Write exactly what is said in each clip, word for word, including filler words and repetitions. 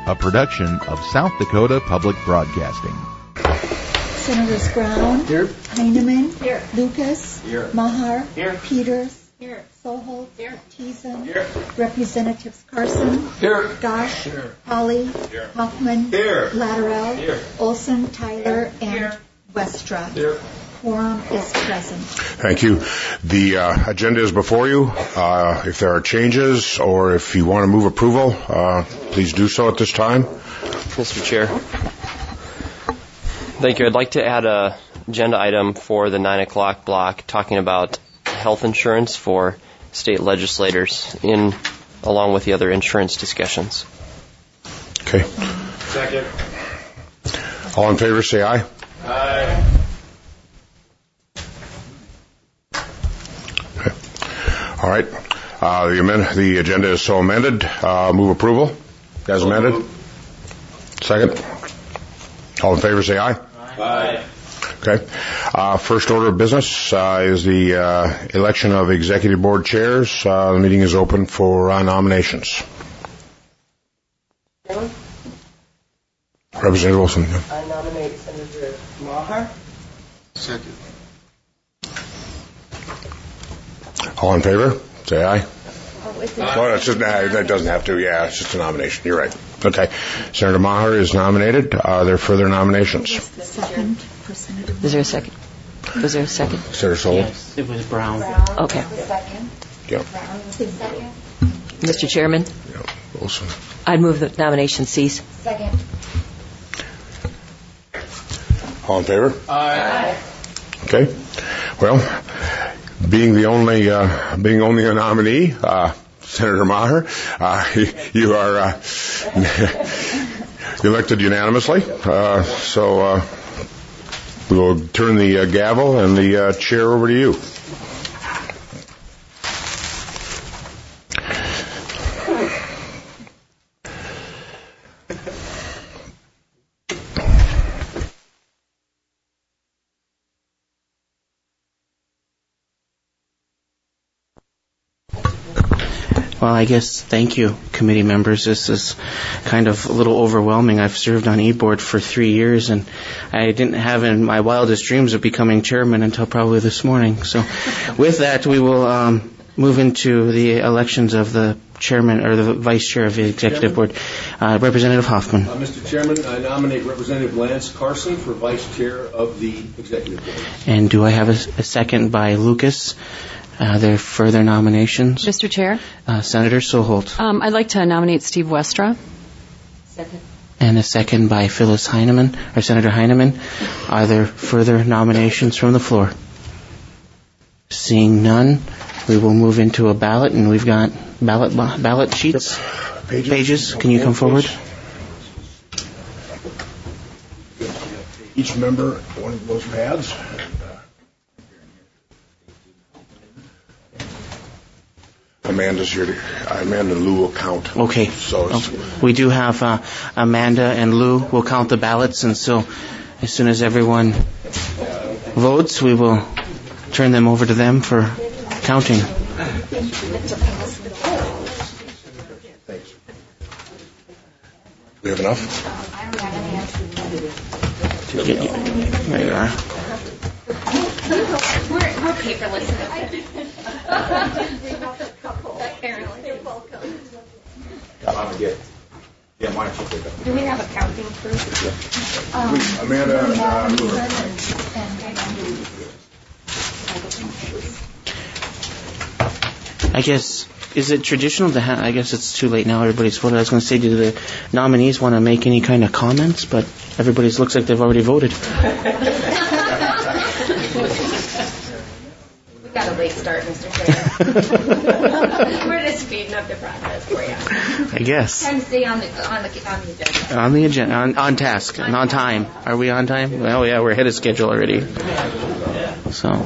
a production of South Dakota Public Broadcasting. Senators Brown, Here. Heineman, Here. Lucas, Here. Maher, Here. Peters, Here. Soholt, Here. Thiessen, Here. Representatives Carson, Here. Gosh, Here. Holly, Here. Hoffman, Here. Lateral, Here. Olson, Tyler, and Here. Westra. Here. Quorum is present. Thank you. The uh, agenda is before you. Uh, if there are changes or if you want to move approval, uh, please do so at this time. Mister Chair. Thank you. I'd like to add a agenda item for the nine o'clock block talking about health insurance for state legislators in along with the other insurance discussions. Okay. Second. All in favor, say aye. Aye. Okay. All right. Uh, the, amend- the agenda is so amended. Uh, move approval as amended. Second. All in favor, say aye. Aye. Okay. Uh, first order of business uh, is the uh, election of executive board chairs. Uh, the meeting is open for uh, nominations. Representative Wilson. Yeah. I nominate Senator Maher. Second. All in favor? Say aye. Oh, it's a Well, that's just, nah, that doesn't have to. Yeah, it's just a nomination. You're right. Okay. Senator Maher is nominated. Are there further nominations? the second for Senator. Is there a second? Was there a second? Senator Sol? Yes, it was Brown. Brown, Okay. the second. Yeah. Brown was the second. Mister Chairman, Yeah. Wilson. I'd move the nomination cease. Second. All in favor? Aye. Okay. Well, being the only uh, being only a nominee, uh, Senator Maher, uh, you are uh, elected unanimously. Uh, so uh, we will turn the uh, gavel and the uh, chair over to you. Well, I guess thank you, committee members. This is kind of a little overwhelming. I've served on e-board for three years, and I didn't have in my wildest dreams of becoming chairman until probably this morning. So with that, we will um, move into the elections of the chairman or the vice chair of the executive board. Uh, Representative Hoffman. Uh, Mister Chairman, I nominate Representative Lance Carson for vice chair of the executive board. And do I have a, a second by Lucas? Are there further nominations? Mister Chair, Uh, Senator Soholt. um, I'd like to nominate Steve Westra. Second. And a second by Phyllis Heineman, or Senator Heineman. Are there further nominations from the floor? Seeing none, we will move into a ballot, and we've got ballot ballot sheets. Pages. Pages, can you come forward? Each member one of those pads. Amanda's here. To, Amanda and Lou will count. Okay. So it's, Okay. We do have uh, Amanda and Lou will count the ballots, and so as soon as everyone votes, we will turn them over to them for counting. we have enough? There you are. We're, we're paperless. Yeah, why don't you take that? Do we have a counting crew? Um, Amanda, uh, I guess, is it traditional to have, I guess it's too late now, everybody's voted. I was going to say, do the nominees want to make any kind of comments? But everybody looks like they've already voted. We got a late start, Mister Chair. We're just speeding up the process for you. I guess. Trying to stay on the on the on the agenda. On the agenda, on, on task, and on time. Are we on time? Well, yeah, we're ahead of schedule already. So.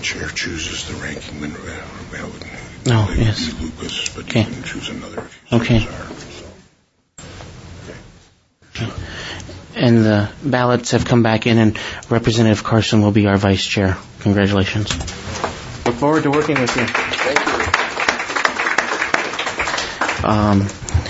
chair chooses the ranking member. Well, No, it would yes. be Lucas, but Okay. you can choose another if you so Okay. desire. So. And the ballots have come back in, and Representative Carson will be our vice chair. Congratulations. Look forward to working with you. Thank you. Um,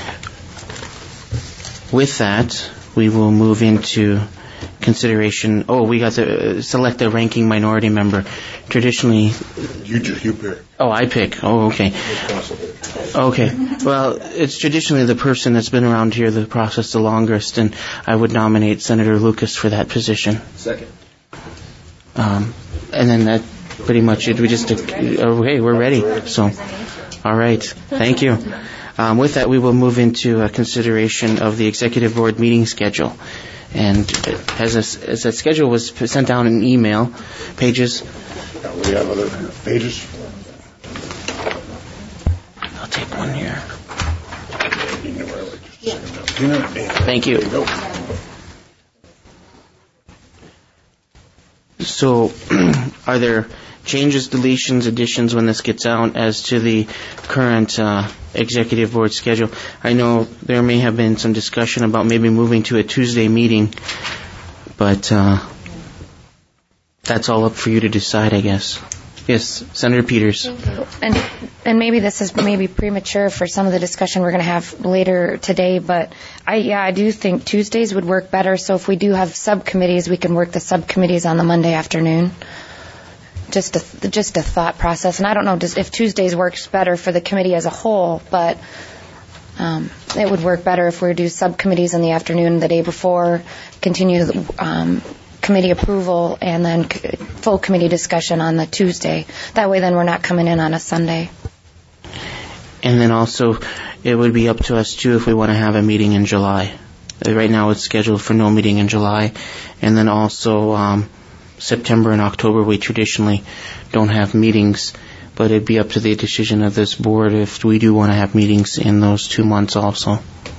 with that, we will move into consideration. Oh, we got to uh, select a ranking minority member. Traditionally, You just you pick. oh, I pick. Oh, okay. Okay. Well, it's traditionally the person that's been around here the process the longest, and I would nominate Senator Lucas for that position. Second. Um, and then that pretty much it. We just uh, okay, we're ready. So, all right. Thank you. Um, with that, we will move into a consideration of the executive board meeting schedule. And as, a, as that schedule was sent down in email, pages. Now, we have other pages. I'll take one here. Yeah. Thank you. There you go. So, are there changes, deletions, additions when this gets out as to the current uh, executive board schedule? I know there may have been some discussion about maybe moving to a Tuesday meeting, but uh, that's all up for you to decide, I guess. Yes, Senator Peters. And and maybe this is maybe premature for some of the discussion we're going to have later today, but I yeah I do think Tuesdays would work better. So if we do have subcommittees, we can work the subcommittees on the Monday afternoon. Just a just a thought process, and I don't know just if Tuesdays works better for the committee as a whole, but um, it would work better if we do subcommittees in the afternoon the day before, continue the um, committee approval, and then c- full committee discussion on the Tuesday. That way, then we're not coming in on a Sunday. And then also, it would be up to us too if we want to have a meeting in July. Uh, Right now, it's scheduled for no meeting in July, and then also. Um, September and October, we traditionally don't have meetings, but it'd be up to the decision of this board if we do want to have meetings in those two months also.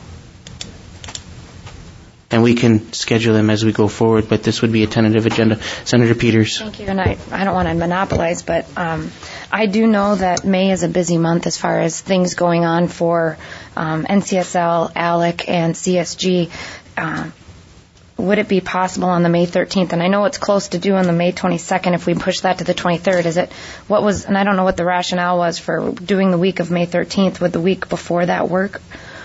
And we can schedule them as we go forward, but this would be a tentative agenda. Senator Peters. Thank you, and I, I don't want to monopolize, but um, I do know that May is a busy month as far as things going on for um, N C S L, A L E C, and C S G. Uh, Would it be possible on the May thirteenth? And I know it's close to due on the May twenty-second if we push that to the twenty-third. Is it, what was, and I don't know what the rationale was for doing the week of May thirteenth. Would the week before that work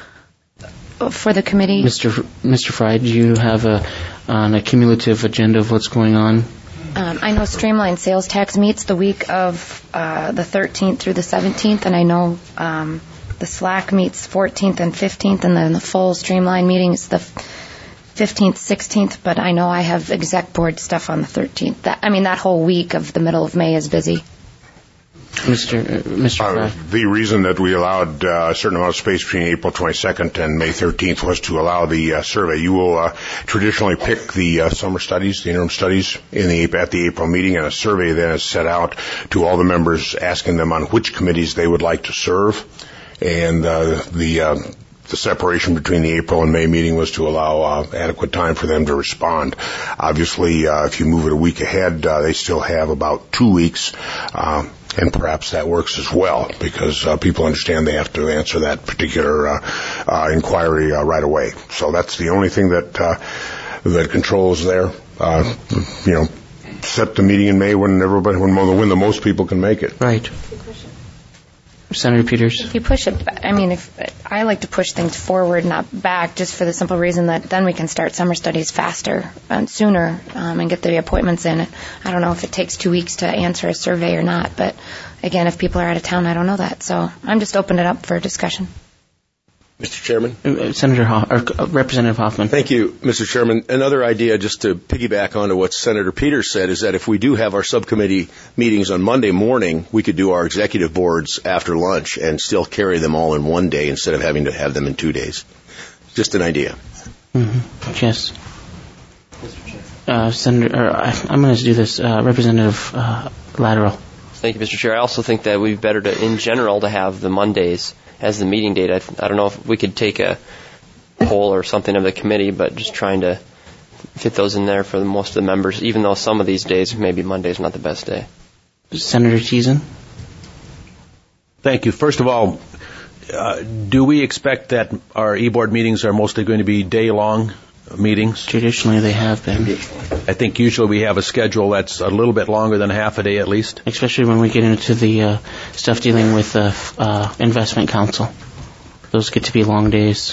for the committee? Mister F- Mister Fry, do you have a, an accumulative agenda of what's going on? Um, I know Streamline Sales Tax meets the week of uh, the thirteenth through the seventeenth, and I know um, the SLAC meets fourteenth and fifteenth, and then the full Streamline meeting is the fifteenth, sixteenth, but I know I have exec board stuff on the thirteenth. That, I mean, that whole week of the middle of May is busy. Mister Uh, Mister Uh, Fry. the reason that we allowed uh, a certain amount of space between April twenty-second and May thirteenth was to allow the uh, survey. You will uh, traditionally pick the uh, summer studies, the interim studies, in the at the April meeting, and a survey then is set out to all the members, asking them on which committees they would like to serve, and uh, the uh, the separation between the April and May meeting was to allow uh, adequate time for them to respond. Obviously, uh, if you move it a week ahead, uh, they still have about two weeks, uh, and perhaps that works as well, because uh, people understand they have to answer that particular uh, uh, inquiry uh, right away. So that's the only thing that uh, that controls there. Uh, you know, set the meeting in May when everybody, when, when the most people can make it. Right. Senator Peters. If you push it, ba- I mean, if I like to push things forward, not back, just for the simple reason that then we can start summer studies faster and sooner um, and get the appointments in. I don't know if it takes two weeks to answer a survey or not, but again, if people are out of town, I don't know that. So I'm just opening it up for discussion. Mister Chairman. Uh, Senator Ho- or uh, Representative Hoffman. Thank you, Mister Chairman. Another idea, just to piggyback onto what Senator Peters said, is that if we do have our subcommittee meetings on Monday morning, we could do our executive boards after lunch and still carry them all in one day instead of having to have them in two days. Just an idea. Mm-hmm. Yes. Uh, Senator, or, I, I'm going to do this. Uh, Representative uh, Lateral. Thank you, Mister Chair. I also think that it would be better to, in general, to have the Mondays as the meeting date. I, I don't know if we could take a poll or something of the committee, but just trying to fit those in there for the, most of the members, even though some of these days maybe Monday's not the best day. Senator Teason. Thank you. First of all, uh, do we expect that our e-board meetings are mostly going to be day-long meetings? Traditionally, they have been. I think usually we have a schedule that's a little bit longer than half a day at least. Especially when we get into the uh, stuff dealing with uh, uh, investment counsel. Those get to be long days.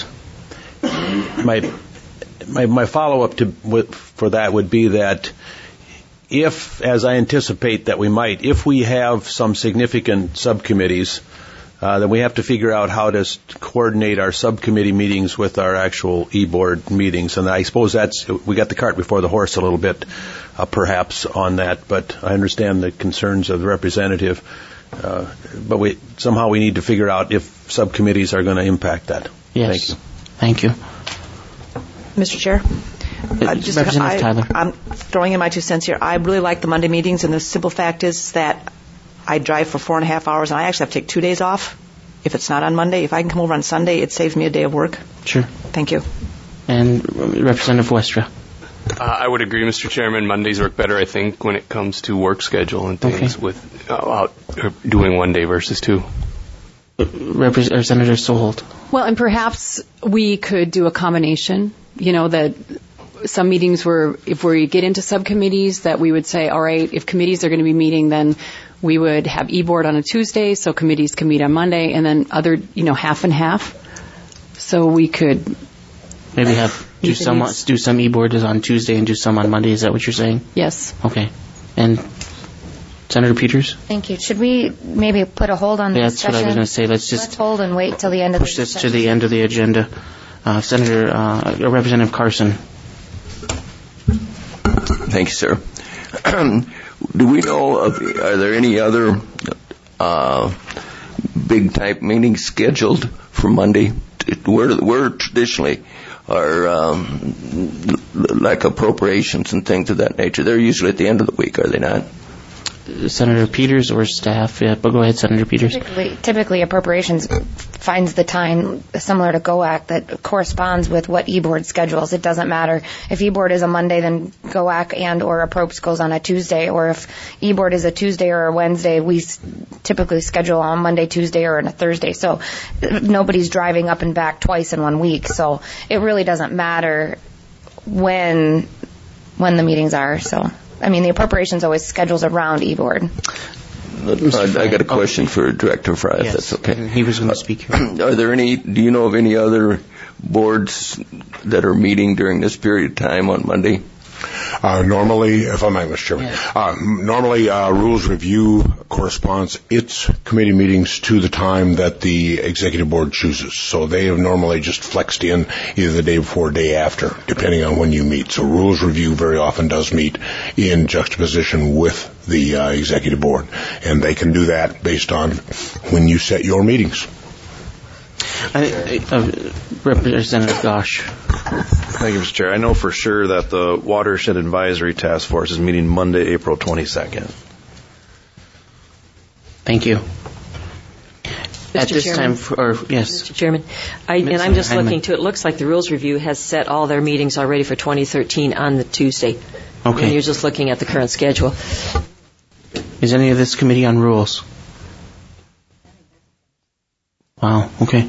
My my, my follow-up to for that would be that if, as I anticipate that we might, if we have some significant subcommittees, uh, then we have to figure out how to coordinate our subcommittee meetings with our actual e-board meetings. And I suppose that's, we got the cart before the horse a little bit, uh, perhaps, on that. But I understand the concerns of the representative. Uh, but we somehow we need to figure out if subcommittees are going to impact that. Yes. Thank you. Thank you. Mister Chair? Uh, just, Representative I, Tyler. I'm throwing in my two cents here. I really like the Monday meetings, and the simple fact is that I drive for four and a half hours, and I actually have to take two days off if it's not on Monday. If I can come over on Sunday, it saves me a day of work. Sure. Thank you. And Representative Westra. Uh, I would agree, Mister Chairman. Mondays work better, I think, when it comes to work schedule and things Okay. with uh, out, uh, doing one day versus two. Repres- or Senator Soholt. Well, and perhaps we could do a combination, you know, that some meetings were, if we get into subcommittees, that we would say, all right, if committees are going to be meeting, then we would have e-board on a Tuesday, so committees can meet on Monday, and then other, you know, half and half. So we could maybe have do some do some e-board is on Tuesday and do some on Monday. Is that what you're saying? Yes. Okay. And Senator Peters? Thank you. Should we maybe put a hold on the Yeah, discussion? that's what I was going to say. Let's just Let's hold and wait till the end of push the this discussion. to the end of the agenda. Uh, Senator uh, Representative Carson. Thank you, sir. Do we know of, are there any other uh, big type meetings scheduled for Monday? Where, where traditionally are um, like appropriations and things of that nature? They're usually at the end of the week, are they not? Senator Peters or staff? Yeah, but go ahead, Senator Peters. Typically, typically appropriations finds the time similar to G O A C that corresponds with what e-board schedules. It doesn't matter if e-board is a Monday, then G O A C and or appropes goes on a Tuesday, or if e-board is a Tuesday or a Wednesday, we s- typically schedule on Monday, Tuesday, or on a Thursday. So nobody's driving up and back twice in one week. So it really doesn't matter when when the meetings are. So. I mean, the appropriations always schedules around e-board. I, I got a question for Director Fry, if Yes, that's okay. He was going to speak here. Are there any, do you know of any other boards that are meeting during this period of time on Monday? Uh, normally, if I might, Mister Chairman, Yeah. uh, normally uh, Rules Review corresponds its committee meetings to the time that the Executive Board chooses. So they have normally just flexed in either the day before or day after, depending on when you meet. So Rules Review very often does meet in juxtaposition with the uh, Executive Board. And they can do that based on when you set your meetings. I, I, uh, Representative Gosh. Thank you, Mister Chair. I know for sure that the Watershed Advisory Task Force is meeting Monday, April twenty-second. Thank you. Mister At this Chairman. time, for, or, yes. Mister Chairman, I, and I'm just looking to, it looks like the Rules Review has set all their meetings already for twenty thirteen on the Tuesday. Okay. And you're just looking at the current schedule. Is any of this committee on rules? Wow, okay.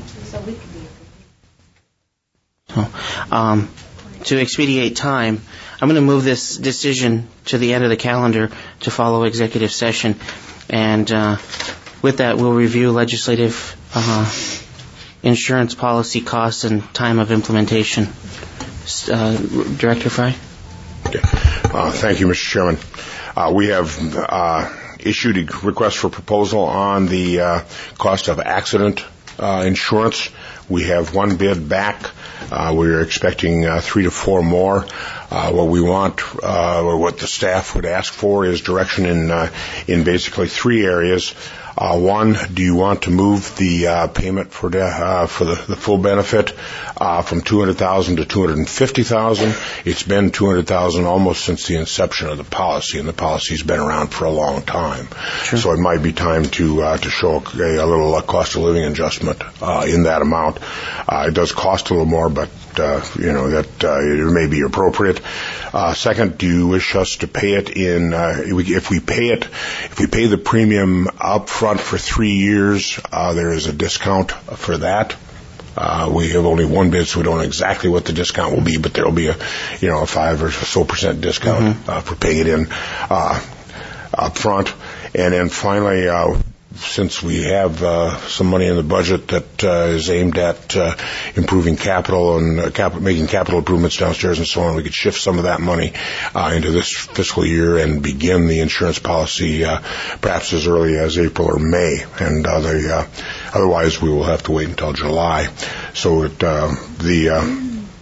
So, um, to expedite time, I'm going to move this decision to the end of the calendar to follow executive session. And uh, with that, we'll review legislative uh, insurance policy costs and time of implementation. Uh, Director Fry? Okay. Uh, thank you, Mister Chairman. Uh, we have uh, issued a request for proposal on the uh, cost of accident uh, insurance. We have one bid back. Uh, we're expecting uh, three to four more. Uh, what we want, uh, or what the staff would ask for, is direction in uh, in basically three areas. Uh, one, do you want to move the uh, payment for the, uh, for the, the full benefit uh, from two hundred thousand dollars to two hundred fifty thousand dollars? It's been two hundred thousand dollars almost since the inception of the policy, and the policy's been around for a long time. Sure. So it might be time to uh, to show a, a little uh, cost of living adjustment uh, in that amount. Uh, it does cost a little more, but uh, you know that uh, it may be appropriate. Uh, second, do you wish us to pay it in? Uh, if we pay it, if we pay the premium up front for three years, uh, there is a discount for that. Uh, we have only one bid, so we don't know exactly what the discount will be, but there will be a, you know, a five or so percent discount mm-hmm. uh, for paying it in uh, up front. And then finally, uh, since we have uh, some money in the budget that uh, is aimed at uh, improving capital and uh, cap- making capital improvements downstairs and so on, we could shift some of that money uh, into this fiscal year and begin the insurance policy uh, perhaps as early as April or May. And uh, the, uh, otherwise, we will have to wait until July. So that, uh, the uh,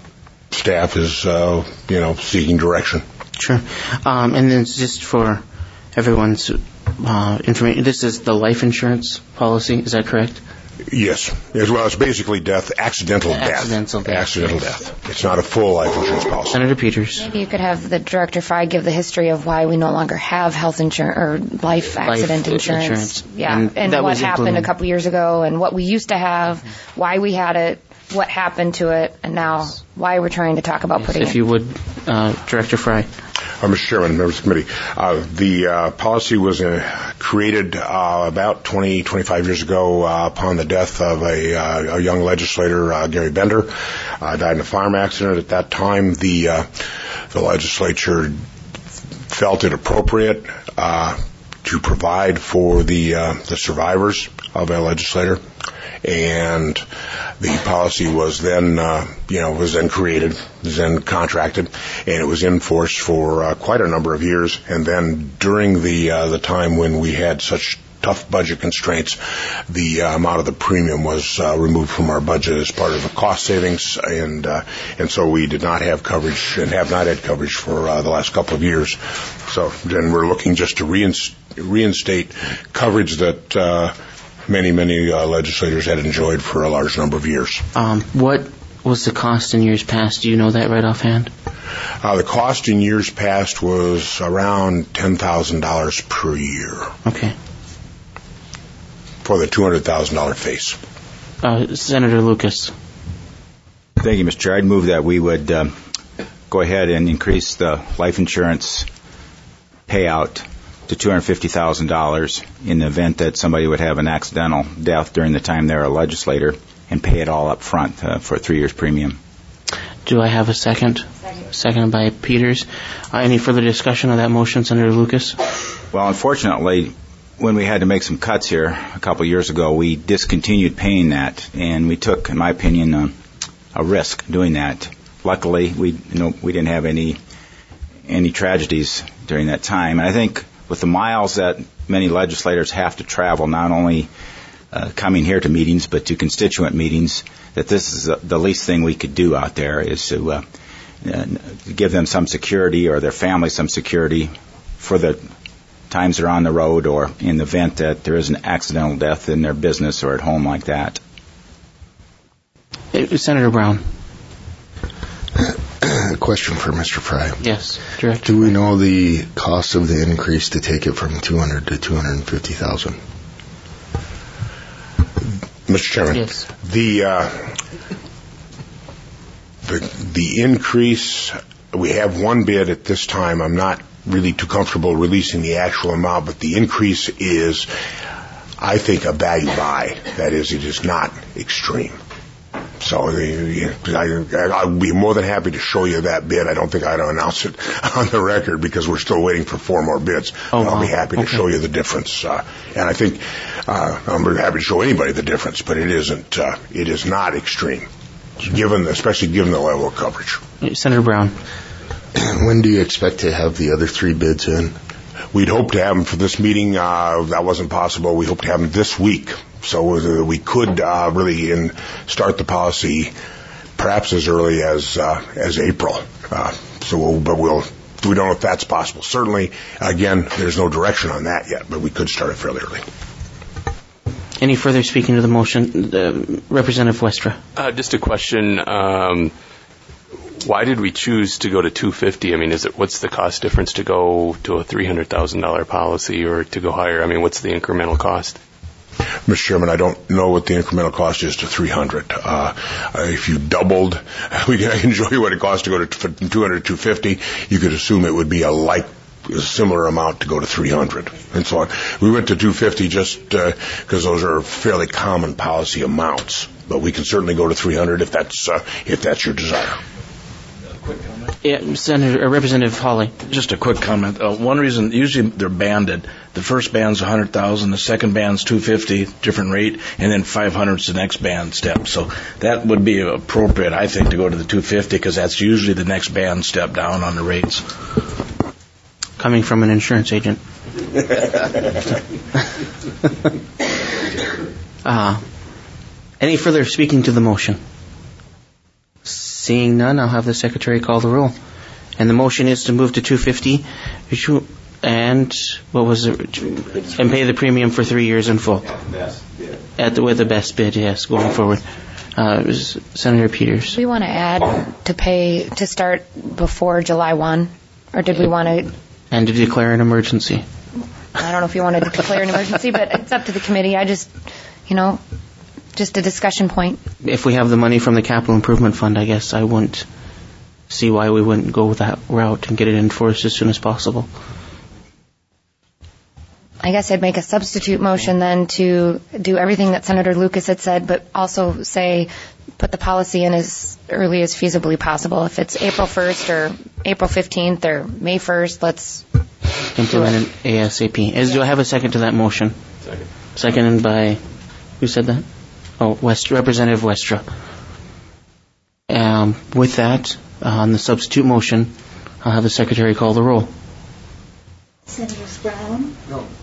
staff is, uh, you know, seeking direction. Sure. Um, and then just for everyone's Uh, information. This is the life insurance policy. Is that correct? Yes. As well, it's basically death, accidental, accidental death. death. Accidental death. It's not a full life insurance policy. Senator Peters. Maybe you could have the Director Fry give the history of why we no longer have health insurance or life accident life insurance. insurance. Yeah, and, and what happened a couple years ago, and what we used to have, why we had it, what happened to it, and now why we're trying to talk about yes, putting if it. If you would, uh, Director Fry. Uh, Mister Chairman, members of the committee, uh, the uh, policy was uh, created uh, about twenty, twenty-five years ago uh, upon the death of a, uh, a young legislator, uh, Gary Bender. Uh, died in a farm accident. At that time, the uh, the legislature felt it appropriate uh, to provide for the uh, the survivors of a legislator. And the policy was then, uh, you know, was then created, was then contracted, and it was in force for uh, quite a number of years. And then during the uh, the time when we had such tough budget constraints, the uh, amount of the premium was uh, removed from our budget as part of the cost savings, and uh, and so we did not have coverage and have not had coverage for uh, the last couple of years. So then we're looking just to reinst- reinstate coverage that. Uh, Many, many uh, legislators had enjoyed for a large number of years. Um, what was the cost in years past? Do you know that right offhand? Uh, the cost in years past was around ten thousand dollars per year. Okay. For the two hundred thousand dollars face. Uh, Senator Lucas. Thank you, Mister Chair. I'd move that we would uh, go ahead and increase the life insurance payout to two hundred fifty thousand dollars in the event that somebody would have an accidental death during the time they're a legislator, and pay it all up front uh, for three years premium. Do I have a second? Second. Seconded by Peters. Uh, any further discussion of that motion, Senator Lucas? Well, unfortunately, when we had to make some cuts here a couple of years ago, we discontinued paying that, and we took, in my opinion, uh, a risk doing that. Luckily, we you know we didn't have any any tragedies during that time, and I think with the miles that many legislators have to travel, not only uh, coming here to meetings, but to constituent meetings, that this is uh, the least thing we could do out there is to uh, uh, give them some security, or their family some security for the times they're on the road, or in the event that there is an accidental death in their business or at home like that. Senator Brown. A question for Mister Fry. Yes, Director. Do we know the cost of the increase to take it from two hundred to two hundred fifty thousand? Mister Chairman. Yes. The uh, the the increase. We have one bid at this time. I'm not really too comfortable releasing the actual amount, but the increase is, I think, a value buy. That is, it is not extreme. So I, I'll be more than happy to show you that bid. I don't think I'd announce it on the record because we're still waiting for four more bids. Oh, I'll wow. be happy to okay. show you the difference. Uh, and I think uh, I'm very happy to show anybody the difference, but it isn't. Uh, it is not extreme, given especially given the level of coverage. Senator Brown. When do you expect to have the other three bids in? We'd hope to have them for this meeting. Uh, that wasn't possible. We hope to have them this week. So uh, we could uh, really in start the policy perhaps as early as uh, as April. Uh, so, we'll, but we'll we don't know if that's possible. Certainly, again, there's no direction on that yet, but we could start it fairly early. Any further speaking to the motion, uh, Representative Westra? Uh, just a question. Um, why did we choose to go to two hundred fifty? I mean, is it what's the cost difference to go to a three hundred thousand dollars policy or to go higher? I mean, what's the incremental cost? Mister Chairman, I don't know what the incremental cost is to three hundred. Uh, if you doubled, we can, I can show you what it costs to go to from two hundred to two fifty. You could assume it would be a like a similar amount to go to three hundred and so on. We went to two fifty just because uh, those are fairly common policy amounts, but we can certainly go to three hundred if that's uh, if that's your desire. Yeah, Senator uh, Representative Hawley. Just a quick comment. Uh, one reason, usually they're banded. The first band's one hundred thousand, the second band's two fifty, different rate, and then five hundred is the next band step. So that would be appropriate, I think, to go to the two fifty because that's usually the next band step down on the rates. Coming from an insurance agent. uh, any further speaking to the motion? Seeing none, I'll have the Secretary call the roll. And the motion is to move to two fifty and what was it? And pay the premium for three years in full. At the, with the best bid, yes, going forward. Uh, Senator Peters. Do we want to add to pay to start before July first, or did we want to? And to declare an emergency. I don't know if you wanted to declare an emergency, but it's up to the committee. I just, you know, just a discussion point. If we have the money from the Capital Improvement Fund, I guess I wouldn't see why we wouldn't go that route and get it enforced as soon as possible. I guess I'd make a substitute motion then to do everything that Senator Lucas had said, but also say put the policy in as early as feasibly possible. If it's April first or April fifteenth or May first, let's implement it ASAP. As do I have a second to that motion? Second. Seconded by, who said that? Oh, West, Representative Westra. Um, with that, uh, on the substitute motion, I'll have the Secretary call the roll. Senators Brown? No. Um,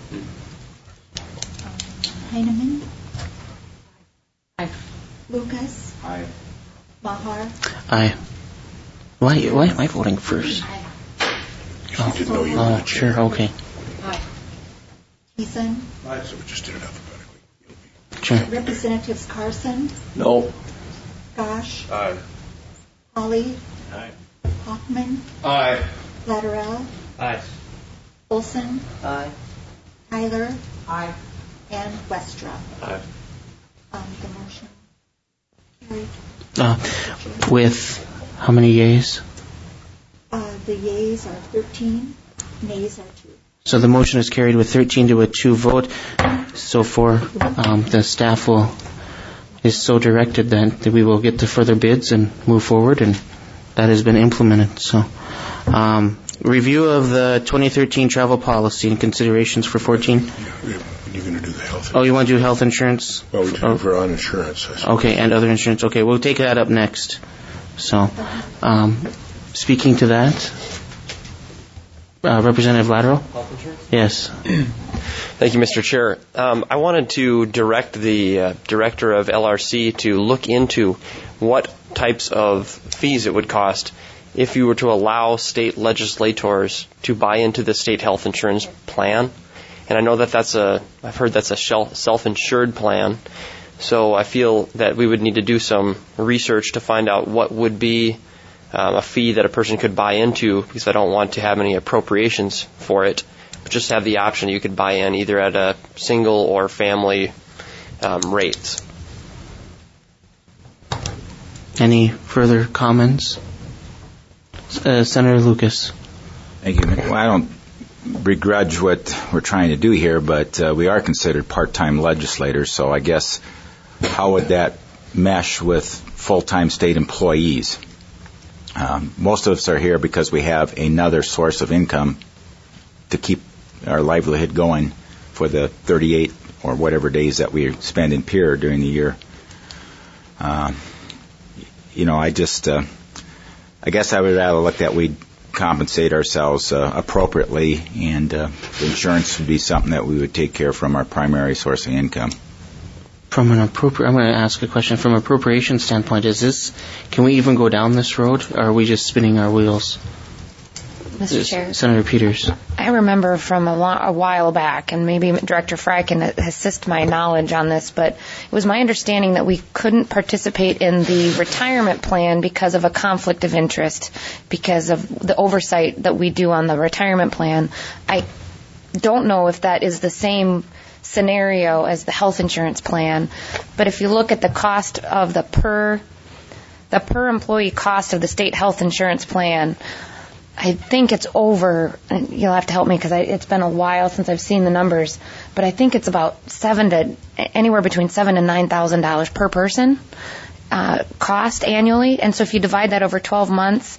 Heineman? Aye. Lucas? Aye. Maher? Aye. Why, why am I voting first? Aye. Oh, didn't know you oh were the chair. sure, okay. Aye. Thiessen? Aye. So we just did it alphabetically. Sure. Representatives Carson? No. Gosh? Aye. Hawley? Aye. Hoffman? Aye. Latterell? Aye. Olson? Aye. Tyler? Aye. And Westra. Aye. Um, the motion carried. Uh, with how many yeas? Uh, the yeas are thirteen, nays are two. So the motion is carried with thirteen to a two vote. So for um, the staff will is so directed then that we will get to further bids and move forward, and that has been implemented. So um, review of the twenty thirteen travel policy and considerations for fourteen. You're going to do the health insurance. Oh, you want to do health insurance? Well, we do it for uninsurance. I suppose. Okay, and other insurance. Okay, we'll take that up next. So, um, speaking to that, uh, Representative Latteral? Health insurance? Yes. Thank you, Mister Chair. Um, I wanted to direct the uh, director of L R C to look into what types of fees it would cost if you were to allow state legislators to buy into the state health insurance plan. And I know that that's a, I've heard that's a self-insured plan. So I feel that we would need to do some research to find out what would be um, a fee that a person could buy into, because I don't want to have any appropriations for it. But just have the option you could buy in either at a single or family um, rates. Any further comments? Uh, Senator Lucas. Thank you. Well, I don't begrudge what we're trying to do here, but uh, we are considered part-time legislators, so I guess how would that mesh with full-time state employees? Um, most of us are here because we have another source of income to keep our livelihood going for the thirty-eight or whatever days that we spend in Pierre during the year. Um, you know, I just, uh, I guess I would rather look that we compensate ourselves uh, appropriately, and uh, the insurance would be something that we would take care from our primary source of income. From an appropri- I'm going to ask a question. From an appropriation standpoint, is this, can we even go down this road, or are we just spinning our wheels? Mister Chair. Senator Peters. I remember from a, lo- a while back, and maybe Director Fry can assist my knowledge on this, but it was my understanding that we couldn't participate in the retirement plan because of a conflict of interest, because of the oversight that we do on the retirement plan. I don't know if that is the same scenario as the health insurance plan. But if you look at the cost of the per the per employee cost of the state health insurance plan, I think it's over, and you'll have to help me because it's been a while since I've seen the numbers, but I think it's about seven to anywhere between seven and nine thousand dollars per person uh, cost annually. And so if you divide that over twelve months,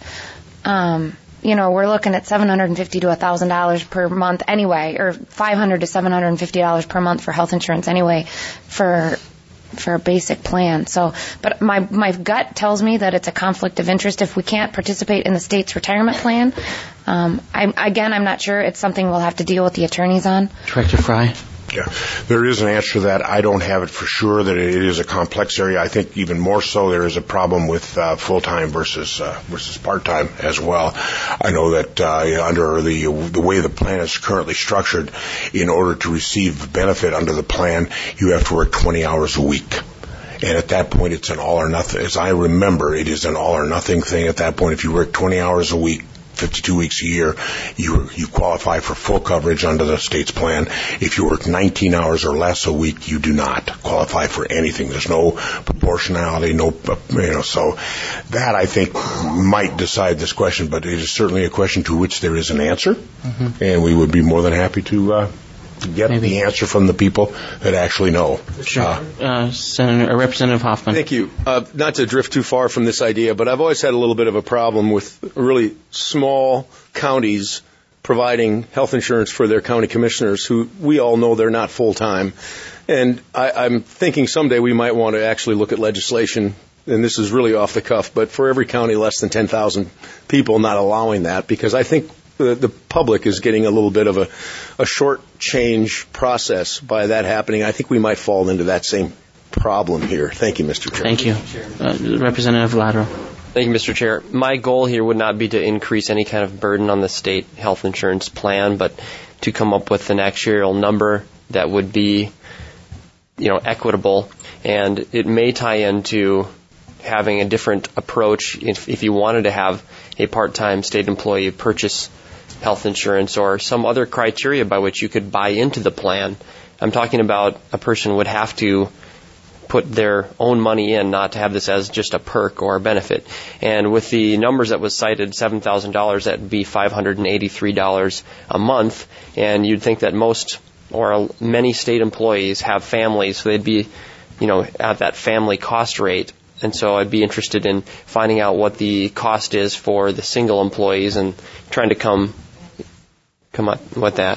um, you know, we're looking at seven hundred fifty to a thousand dollars per month anyway, or five hundred to seven hundred fifty dollars per month for health insurance anyway, for for a basic plan. So, but my my gut tells me that it's a conflict of interest if we can't participate in the state's retirement plan. Um, I'm, again, I'm not sure. It's something we'll have to deal with the attorneys on. Director Fry. Yeah, there is an answer to that. I don't have it for sure that it is a complex area. I think even more so there is a problem with uh, full-time versus uh, versus part-time as well. I know that uh, under the the way the plan is currently structured, in order to receive benefit under the plan, you have to work twenty hours a week. And at that point, it's an all or nothing. As I remember, it is an all or nothing thing at that point. If you work twenty hours a week, fifty-two weeks a year, you you qualify for full coverage under the state's plan. If you work nineteen hours or less a week, you do not qualify for anything. There's no proportionality, no, you know, so that I think might decide this question, but it is certainly a question to which there is an answer, mm-hmm. and we would be more than happy to uh, get Maybe. the answer from the people that actually know. Sure. Uh, uh, Senator, uh, Representative Hoffman. Thank you. Uh, not to drift too far from this idea, but I've always had a little bit of a problem with really small counties providing health insurance for their county commissioners, who we all know they're not full-time. And I, I'm thinking someday we might want to actually look at legislation, and this is really off the cuff, but for every county less than ten thousand people, not allowing that, because I think The, the public is getting a little bit of a, a short change process by that happening. I think we might fall into that same problem here. Thank you, Mister Chair. Thank you. Uh, Representative Ladro. Thank you, Mister Chair. My goal here would not be to increase any kind of burden on the state health insurance plan, but to come up with an actuarial number that would be, you know, equitable. And it may tie into having a different approach if, if you wanted to have a part-time state employee purchase health insurance or some other criteria by which you could buy into the plan. I'm talking about a person would have to put their own money in, not to have this as just a perk or a benefit. And with the numbers that was cited, seven thousand dollars, that would be five hundred eighty-three dollars a month. And you'd think that most or many state employees have families, so they'd be, you know, at that family cost rate. And so I'd be interested in finding out what the cost is for the single employees and trying to come come up with that.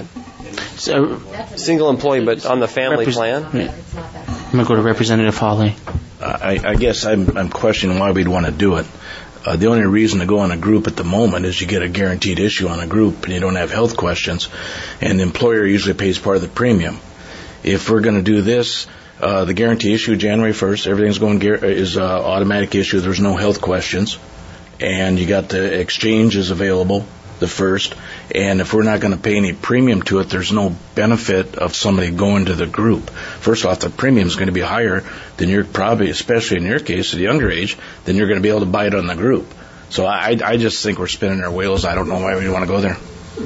So, single employee, but on the family Repres- plan? Yeah. I'm going to go to Representative Hawley. I, I guess I'm, I'm questioning why we'd want to do it. Uh, the only reason to go on a group at the moment is you get a guaranteed issue on a group and you don't have health questions, and the employer usually pays part of the premium. If we're going to do this, Uh, the guarantee issue January first, everything's going is uh, automatic issue. There's no health questions, and you got the exchanges available the first. And if we're not going to pay any premium to it, there's no benefit of somebody going to the group. First off, the premium is going to be higher than you're probably, especially in your case at a younger age, than you're going to be able to buy it on the group. So I, I just think we're spinning our wheels. I don't know why we want to go there.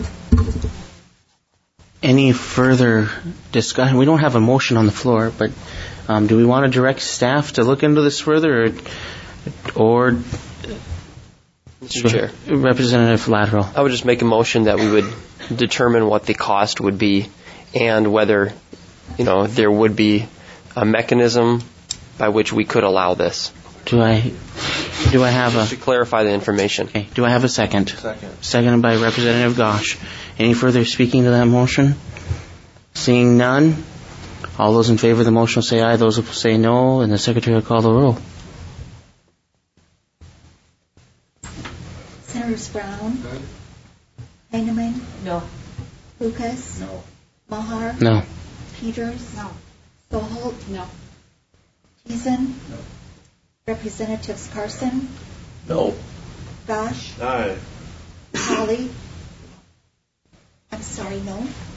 Any further discussion? We don't have a motion on the floor, but um, do we want to direct staff to look into this further, or, or Mister Chair, Representative Lateral? I would just make a motion that we would determine what the cost would be and whether, you know, there would be a mechanism by which we could allow this. Do I do I have a to clarify the information? Okay. Do I have a second? Second. Seconded by Representative Gosh. Any further speaking to that motion? Seeing none, all those in favor of the motion will say aye. Those will say no, and the Secretary will call the roll. Senators Brown? No. Heineman? No. Lucas? No. Mahar? No. Peters? No. Soholt? No. Teason? No. Representatives Carson? No. Gosh? Aye. Holly? I'm sorry, no.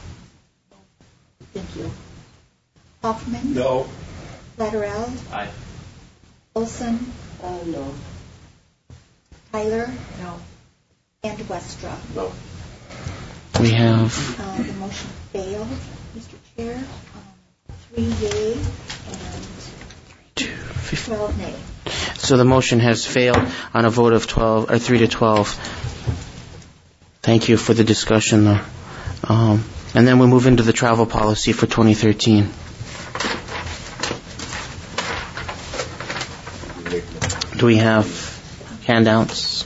Thank you. Hoffman? No. Lateral? Aye. Olson? Uh, no. Tyler? No. And Westra? No. We have. Uh, the motion failed, Mister Chair. Um, three yea and twelve nay. So the motion has failed on a vote of twelve or three to twelve. Thank you for the discussion, though. Um, and then we move into the travel policy for twenty thirteen. Do we have handouts?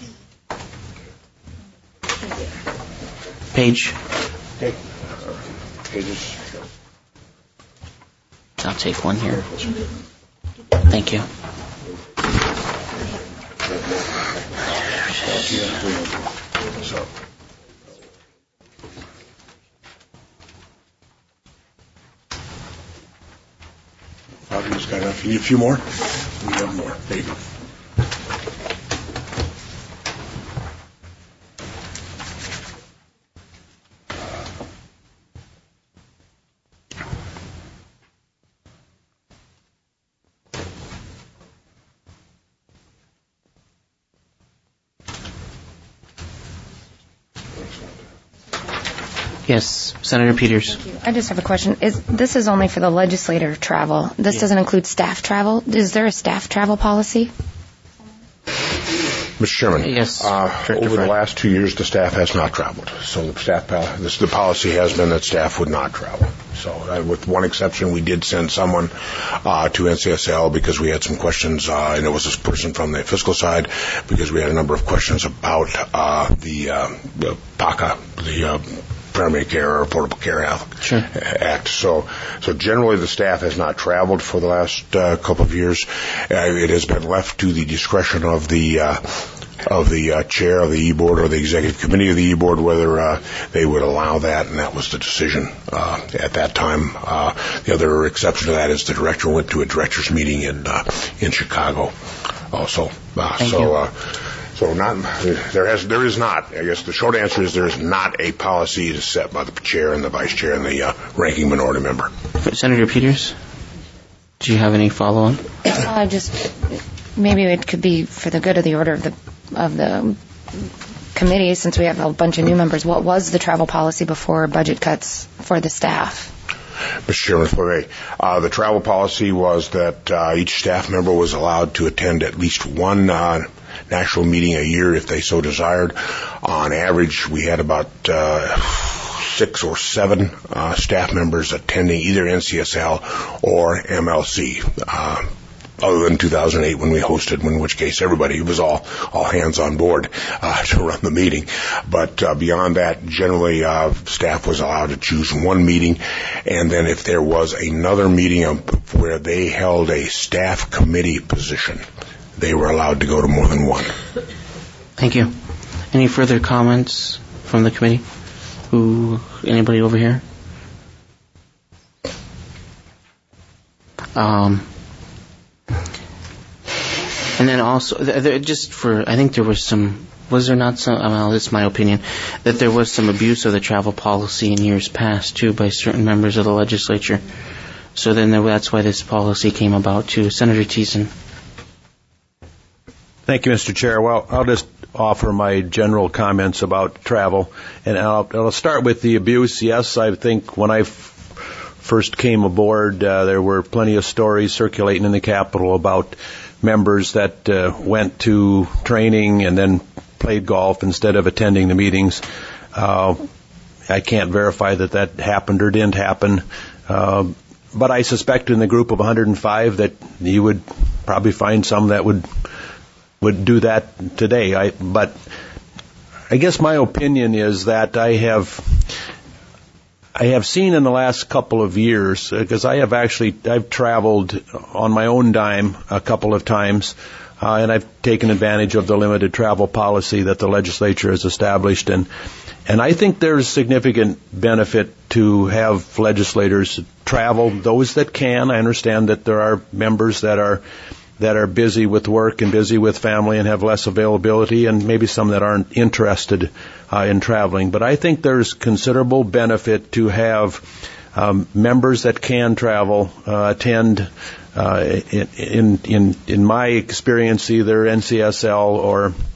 Page? Okay. Pages. I'll take one here. Thank you. So. Fabian's got enough. You need a few more? We have more. There you go. Yes, Senator Peters. I just have a question. Is this is only for the legislative travel? This Yeah. doesn't include staff travel? Is there a staff travel policy? Mister Chairman, yes, uh, over the last two years, the staff has not traveled. So the staff, this, the policy has been that staff would not travel. So, uh, with one exception, we did send someone uh, to N C S L because we had some questions, uh, and it was this person from the fiscal side because we had a number of questions about uh, the, uh, the P A C A, the uh, Primary Care or Affordable Care Act. Sure. Act. So, so generally, the staff has not traveled for the last uh, couple of years. Uh, it has been left to the discretion of the. Uh, of the uh, chair of the E-Board or the executive committee of the E-Board, whether uh, they would allow that, and that was the decision uh, at that time. Uh, the other exception to that is the director went to a director's meeting in uh, in Chicago also. Uh, Thank so, you. uh, so not there has there is not. I guess the short answer is there is not a policy that is set by the chair and the vice chair and the uh, ranking minority member. Senator Peters, do you have any follow-on? Uh, just maybe it could be for the good of the order of the of the committee, since we have a bunch of new members. What was the travel policy before budget cuts for the staff? Mister Chairman, if I may, uh, the travel policy was that uh, each staff member was allowed to attend at least one uh, national meeting a year if they so desired. On average, we had about uh, six or seven uh, staff members attending either N C S L or M L C. Uh, other than two thousand eight when we hosted, in which case everybody was all, all hands on board uh, to run the meeting. But uh, beyond that, generally uh, staff was allowed to choose one meeting, and then if there was another meeting of, where they held a staff committee position, they were allowed to go to more than one. Thank you. Any further comments from the committee? Who? Anybody over here? Um... And then also, th- th- just for, I think there was some, was there not some, well, this is my opinion, that there was some abuse of the travel policy in years past, too, by certain members of the legislature. So then there, that's why this policy came about, too. Senator Thiessen. Thank you, Mister Chair. Well, I'll just offer my general comments about travel. And I'll, I'll start with the abuse. Yes, I think when I f- first came aboard, uh, there were plenty of stories circulating in the Capitol about members that uh, went to training and then played golf instead of attending the meetings. Uh, I can't verify that that happened or didn't happen, uh, but I suspect in the group of one hundred five that you would probably find some that would would do that today. I, but I guess my opinion is that I have I have seen in the last couple of years, because I have actually, I've traveled on my own dime a couple of times, uh, and I've taken advantage of the limited travel policy that the legislature has established, and and I think there's significant benefit to have legislators travel, those that can. I understand that there are members that are that are busy with work and busy with family and have less availability, and maybe some that aren't interested uh, in traveling. But I think there's considerable benefit to have um, members that can travel uh, attend. Uh, in in in my experience, either N C S L or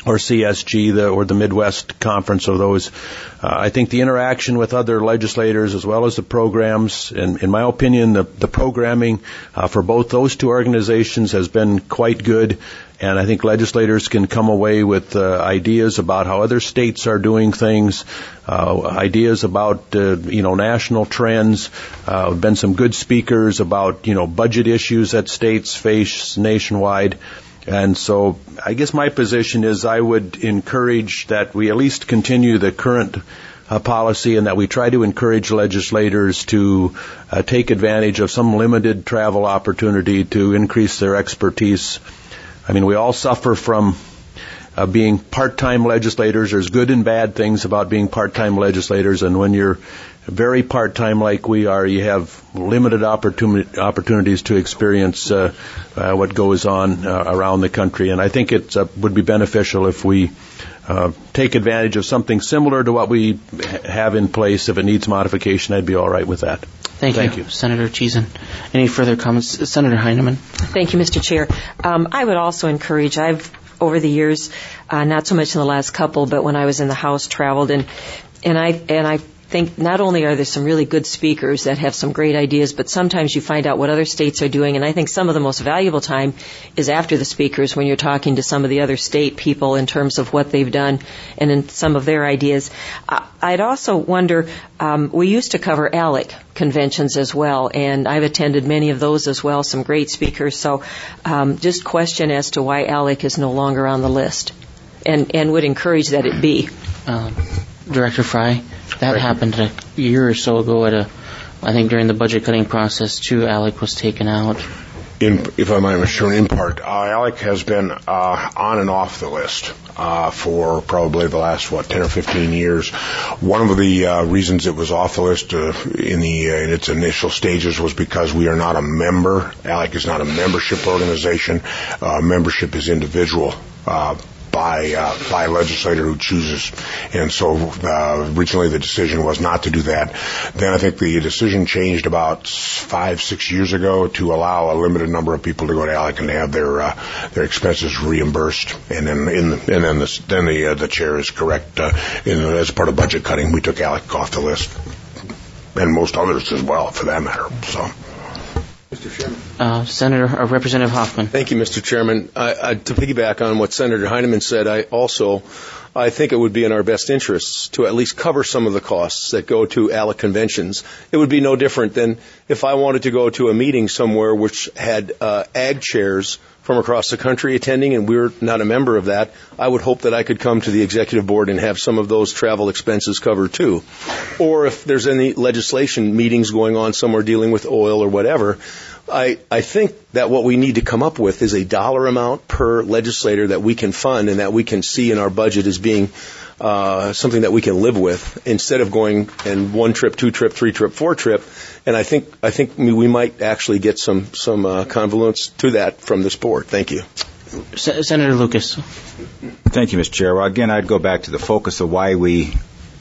or C S G, the, or the Midwest Conference of those. Uh, I think the interaction with other legislators as well as the programs, and in my opinion, the, the programming uh, for both those two organizations has been quite good. And I think legislators can come away with uh, ideas about how other states are doing things, uh, ideas about, uh, you know, national trends. Uh, been some good speakers about, you know, budget issues that states face nationwide. And so I guess my position is I would encourage that we at least continue the current uh, policy and that we try to encourage legislators to uh, take advantage of some limited travel opportunity to increase their expertise. I mean, we all suffer from uh, being part-time legislators. There's good and bad things about being part-time legislators, and when you're very part-time like we are, you have limited opportuni- opportunities to experience uh, uh, what goes on uh, around the country. And I think it uh, would be beneficial if we uh, take advantage of something similar to what we have in place. If it needs modification, I'd be all right with that. Thank, Thank you. you. Senator Cheeson. Any further comments? Senator Heineman. Thank you, Mister Chair. Um, I would also encourage, I've, over the years, uh, not so much in the last couple, but when I was in the House, traveled, and, and I, and I think not only are there some really good speakers that have some great ideas, but sometimes you find out what other states are doing, and I think some of the most valuable time is after the speakers when you're talking to some of the other state people in terms of what they've done and in some of their ideas. I'd also wonder, um, we used to cover A L E C conventions as well, and I've attended many of those as well, some great speakers, so um, just question as to why A L E C is no longer on the list, and, and would encourage that it be. Uh, Director Fry, that right. happened a year or so ago at a, I think during the budget cutting process too, A L E C was taken out. In, if I might, Mister Chairman, in part, uh, A L E C has been uh, on and off the list uh, for probably the last, what, ten or fifteen years. One of the uh, reasons it was off the list uh, in the uh, in its initial stages was because we are not a member. A L E C is not a membership organization. Uh, membership is individual. Uh, by uh, by a legislator who chooses. And so uh, originally the decision was not to do that. Then I think the decision changed about five, six years ago to allow a limited number of people to go to A L E C and to have their uh, their expenses reimbursed. And then in the, and then the then the uh, the chair is correct. Uh, in, as part of budget cutting, we took A L E C off the list, and most others as well, for that matter. So. Mister Chairman. Uh, Senator uh, Representative Hoffman. Thank you, Mister Chairman. I, I, to piggyback on what Senator Heineman said, I also I think it would be in our best interests to at least cover some of the costs that go to A L E C conventions. It would be no different than if I wanted to go to a meeting somewhere which had uh, ag chairs from across the country attending, and we're not a member of that. I would hope that I could come to the executive board and have some of those travel expenses covered too. Or if there's any legislation meetings going on somewhere dealing with oil or whatever, I, I think that what we need to come up with is a dollar amount per legislator that we can fund and that we can see in our budget as being uh, something that we can live with, instead of going and one trip, two trip, three trip, four trip. And I think I think we might actually get some some uh, convolutes to that from this board. Thank you, S- Senator Lucas. Thank you, Mister Chair. Well, again, I'd go back to the focus of why we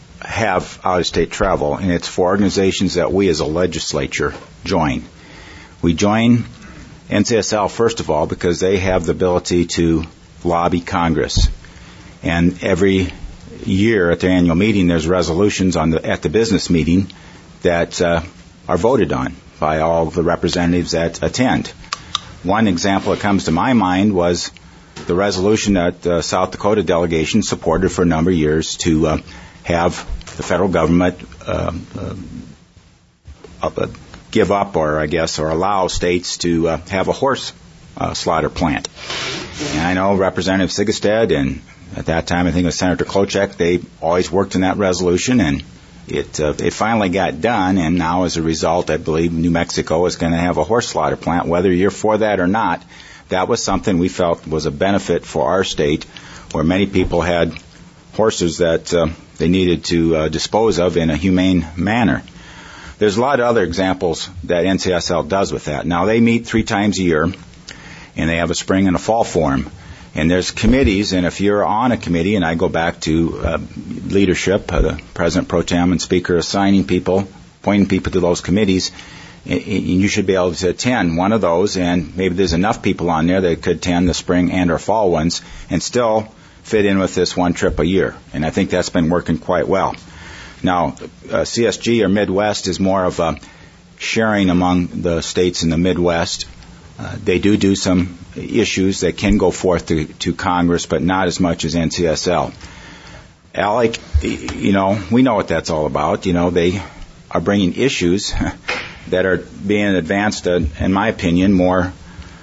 have out-of-state travel, and it's for organizations that we as a legislature join. We join N C S L, first of all, because they have the ability to lobby Congress. And every year at their annual meeting, there's resolutions on the, at the business meeting that uh, are voted on by all the representatives that attend. One example that comes to my mind was the resolution that the South Dakota delegation supported for a number of years to uh, have the federal government uh, uh, uh, give up, or I guess, or allow states to uh, have a horse uh, slaughter plant. And I know Representative Sigestad, and at that time I think it was Senator Klochek, they always worked in that resolution, and it uh, it finally got done, and now as a result I believe New Mexico is going to have a horse slaughter plant. Whether you're for that or not, that was something we felt was a benefit for our state, where many people had horses that uh, they needed to uh, dispose of in a humane manner. There's a lot of other examples that N C S L does with that. Now, they meet three times a year, and they have a spring and a fall forum. And there's committees, and if you're on a committee, and I go back to uh, leadership, uh, the President Pro Tem and Speaker assigning people, appointing people to those committees, and you should be able to attend one of those, and maybe there's enough people on there that could attend the spring and or fall ones, and still fit in with this one trip a year, and I think that's been working quite well. Now, uh, C S G or Midwest is more of a sharing among the states in the Midwest. Uh, they do do some issues that can go forth to, to Congress, but not as much as N C S L. ALEC, you know, we know what that's all about. You know, they are bringing issues that are being advanced, uh, in my opinion, more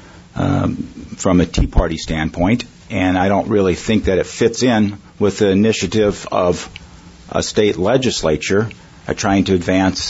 um, from a Tea Party standpoint, and I don't really think that it fits in with the initiative of a state legislature uh, trying to advance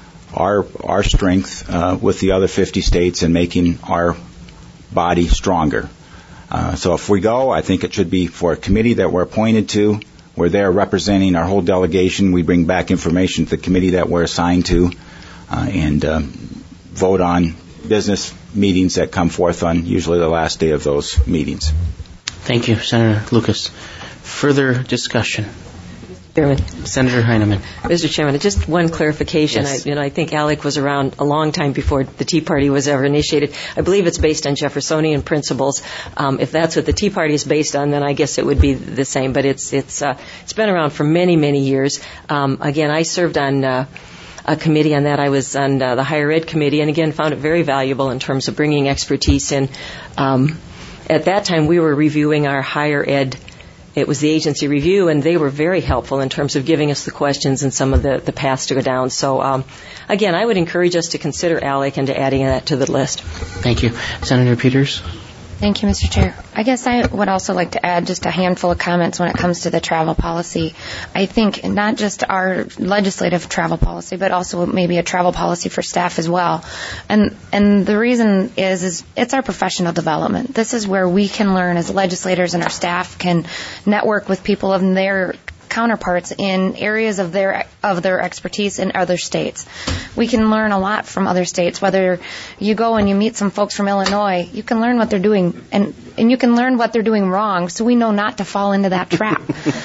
our our strength uh, with the other fifty states and making our body stronger. Uh, so if we go, I think it should be for a committee that we're appointed to. We're there representing our whole delegation. We bring back information to the committee that we're assigned to uh, and uh, vote on business meetings that come forth on usually the last day of those meetings. Thank you, Senator Lucas. Further discussion? Chairman. Senator Heineman. Mister Chairman, just one clarification. Yes. I, you know, I think ALEC was around a long time before the Tea Party was ever initiated. I believe it's based on Jeffersonian principles. Um, if that's what the Tea Party is based on, then I guess it would be the same. But it's it's uh, it's been around for many many years. Um, again, I served on uh, a committee on that. I was on uh, the Higher Ed Committee, and again found it very valuable in terms of bringing expertise in. Um, at that time, we were reviewing our higher ed. It was the agency review, and they were very helpful in terms of giving us the questions and some of the, the paths to go down. So, um, again, I would encourage us to consider ALEC and to adding that to the list. Thank you. Senator Peters? Thank you, Mister Chair. I guess I would also like to add just a handful of comments when it comes to the travel policy. I think not just our legislative travel policy, but also maybe a travel policy for staff as well. And and the reason is, is it's our professional development. This is where we can learn as legislators, and our staff can network with people of their counterparts in areas of their of their expertise in other states. We can learn a lot from other states. Whether you go and you meet some folks from Illinois, you can learn what they're doing, and and you can learn what they're doing wrong, so we know not to fall into that trap.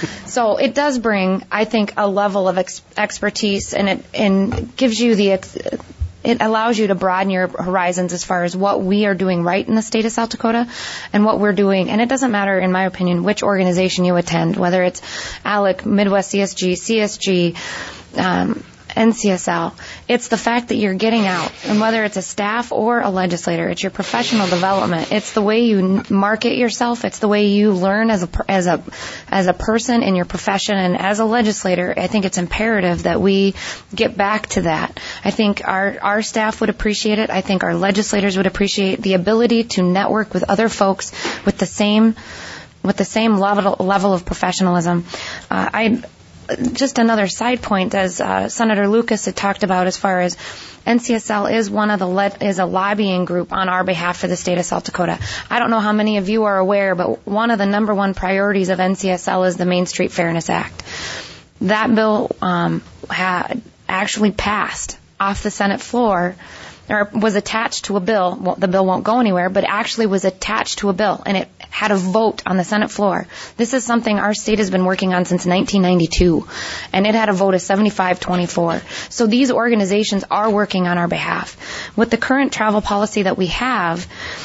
So it does bring, I think, a level of ex- expertise, and it and gives you the ex- it allows you to broaden your horizons as far as what we are doing right in the state of South Dakota and what we're doing. And it doesn't matter, in my opinion, which organization you attend, whether it's ALEC, Midwest C S G, C S G, um, N C S L. It's the fact that you're getting out, and whether it's a staff or a legislator, it's your professional development. It's the way you market yourself. It's the way you learn as a as a as a person in your profession, and as a legislator, I think it's imperative that we get back to that. I think our our staff would appreciate it. I think our legislators would appreciate the ability to network with other folks with the same with the same level level of professionalism. Uh, I. Just another side point, as uh, Senator Lucas had talked about, as far as N C S L is one of the le- is a lobbying group on our behalf for the state of South Dakota. I don't know how many of you are aware, but one of the number one priorities of N C S L is the Main Street Fairness Act. That bill um, had actually passed off the Senate floor, or was attached to a bill. Well, the bill won't go anywhere, but actually was attached to a bill, and it had a vote on the Senate floor. This is something our state has been working on since nineteen ninety-two, and it had a vote of seventy-five twenty-four. So these organizations are working on our behalf. With the current travel policy that we have,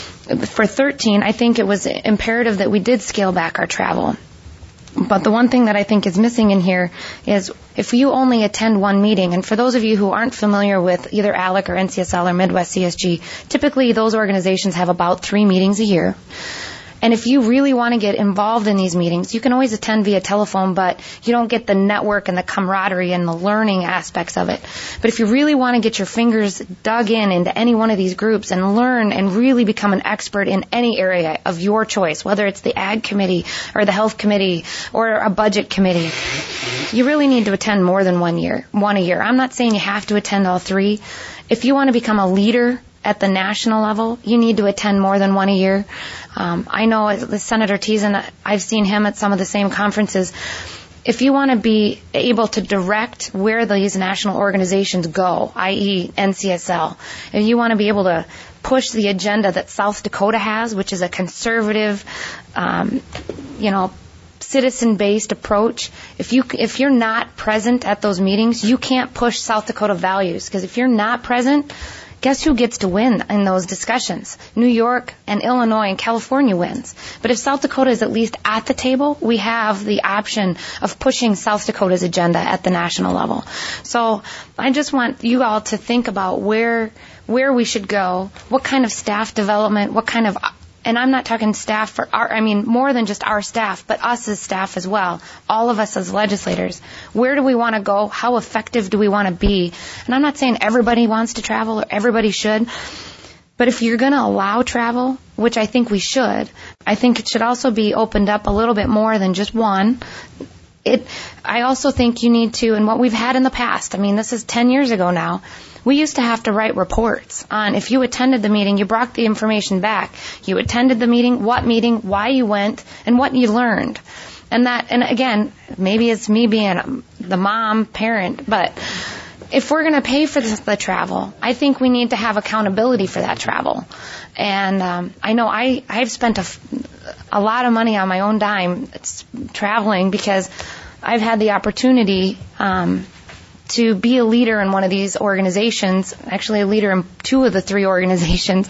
for thirteen, I think it was imperative that we did scale back our travel. But the one thing that I think is missing in here is if you only attend one meeting, and for those of you who aren't familiar with either ALEC or N C S L or Midwest C S G, typically those organizations have about three meetings a year. And if you really want to get involved in these meetings, you can always attend via telephone, but you don't get the network and the camaraderie and the learning aspects of it. But if you really want to get your fingers dug in into any one of these groups and learn and really become an expert in any area of your choice, whether it's the Ag Committee or the Health Committee or a Budget Committee, you really need to attend more than one year, one a year. I'm not saying you have to attend all three. If you want to become a leader at the national level, you need to attend more than one a year. Um, I know as Senator Teason, I've seen him at some of the same conferences. If you want to be able to direct where these national organizations go, that is. N C S L, if you want to be able to push the agenda that South Dakota has, which is a conservative, um, you know, citizen-based approach, if you if you're not present at those meetings, you can't push South Dakota values, because if you're not present, guess who gets to win in those discussions? New York and Illinois and California wins. But if South Dakota is at least at the table, we have the option of pushing South Dakota's agenda at the national level. So I just want you all to think about where where we should go, what kind of staff development, what kind of, and I'm not talking staff for our, I mean more than just our staff, but us as staff as well, all of us as legislators. Where do we want to go? How effective do we want to be? And I'm not saying everybody wants to travel or everybody should, but if you're going to allow travel, which I think we should, I think it should also be opened up a little bit more than just one. It, I also think you need to, and what we've had in the past, I mean, this is ten years ago now, we used to have to write reports on if you attended the meeting, you brought the information back. You attended the meeting, what meeting, why you went, and what you learned. And that, and again, maybe it's me being the mom, parent, but if we're going to pay for the, the travel, I think we need to have accountability for that travel. And um, I know I, I've spent a, a lot of money on my own dime traveling because I've had the opportunity um, to be a leader in one of these organizations, actually a leader in two of the three organizations.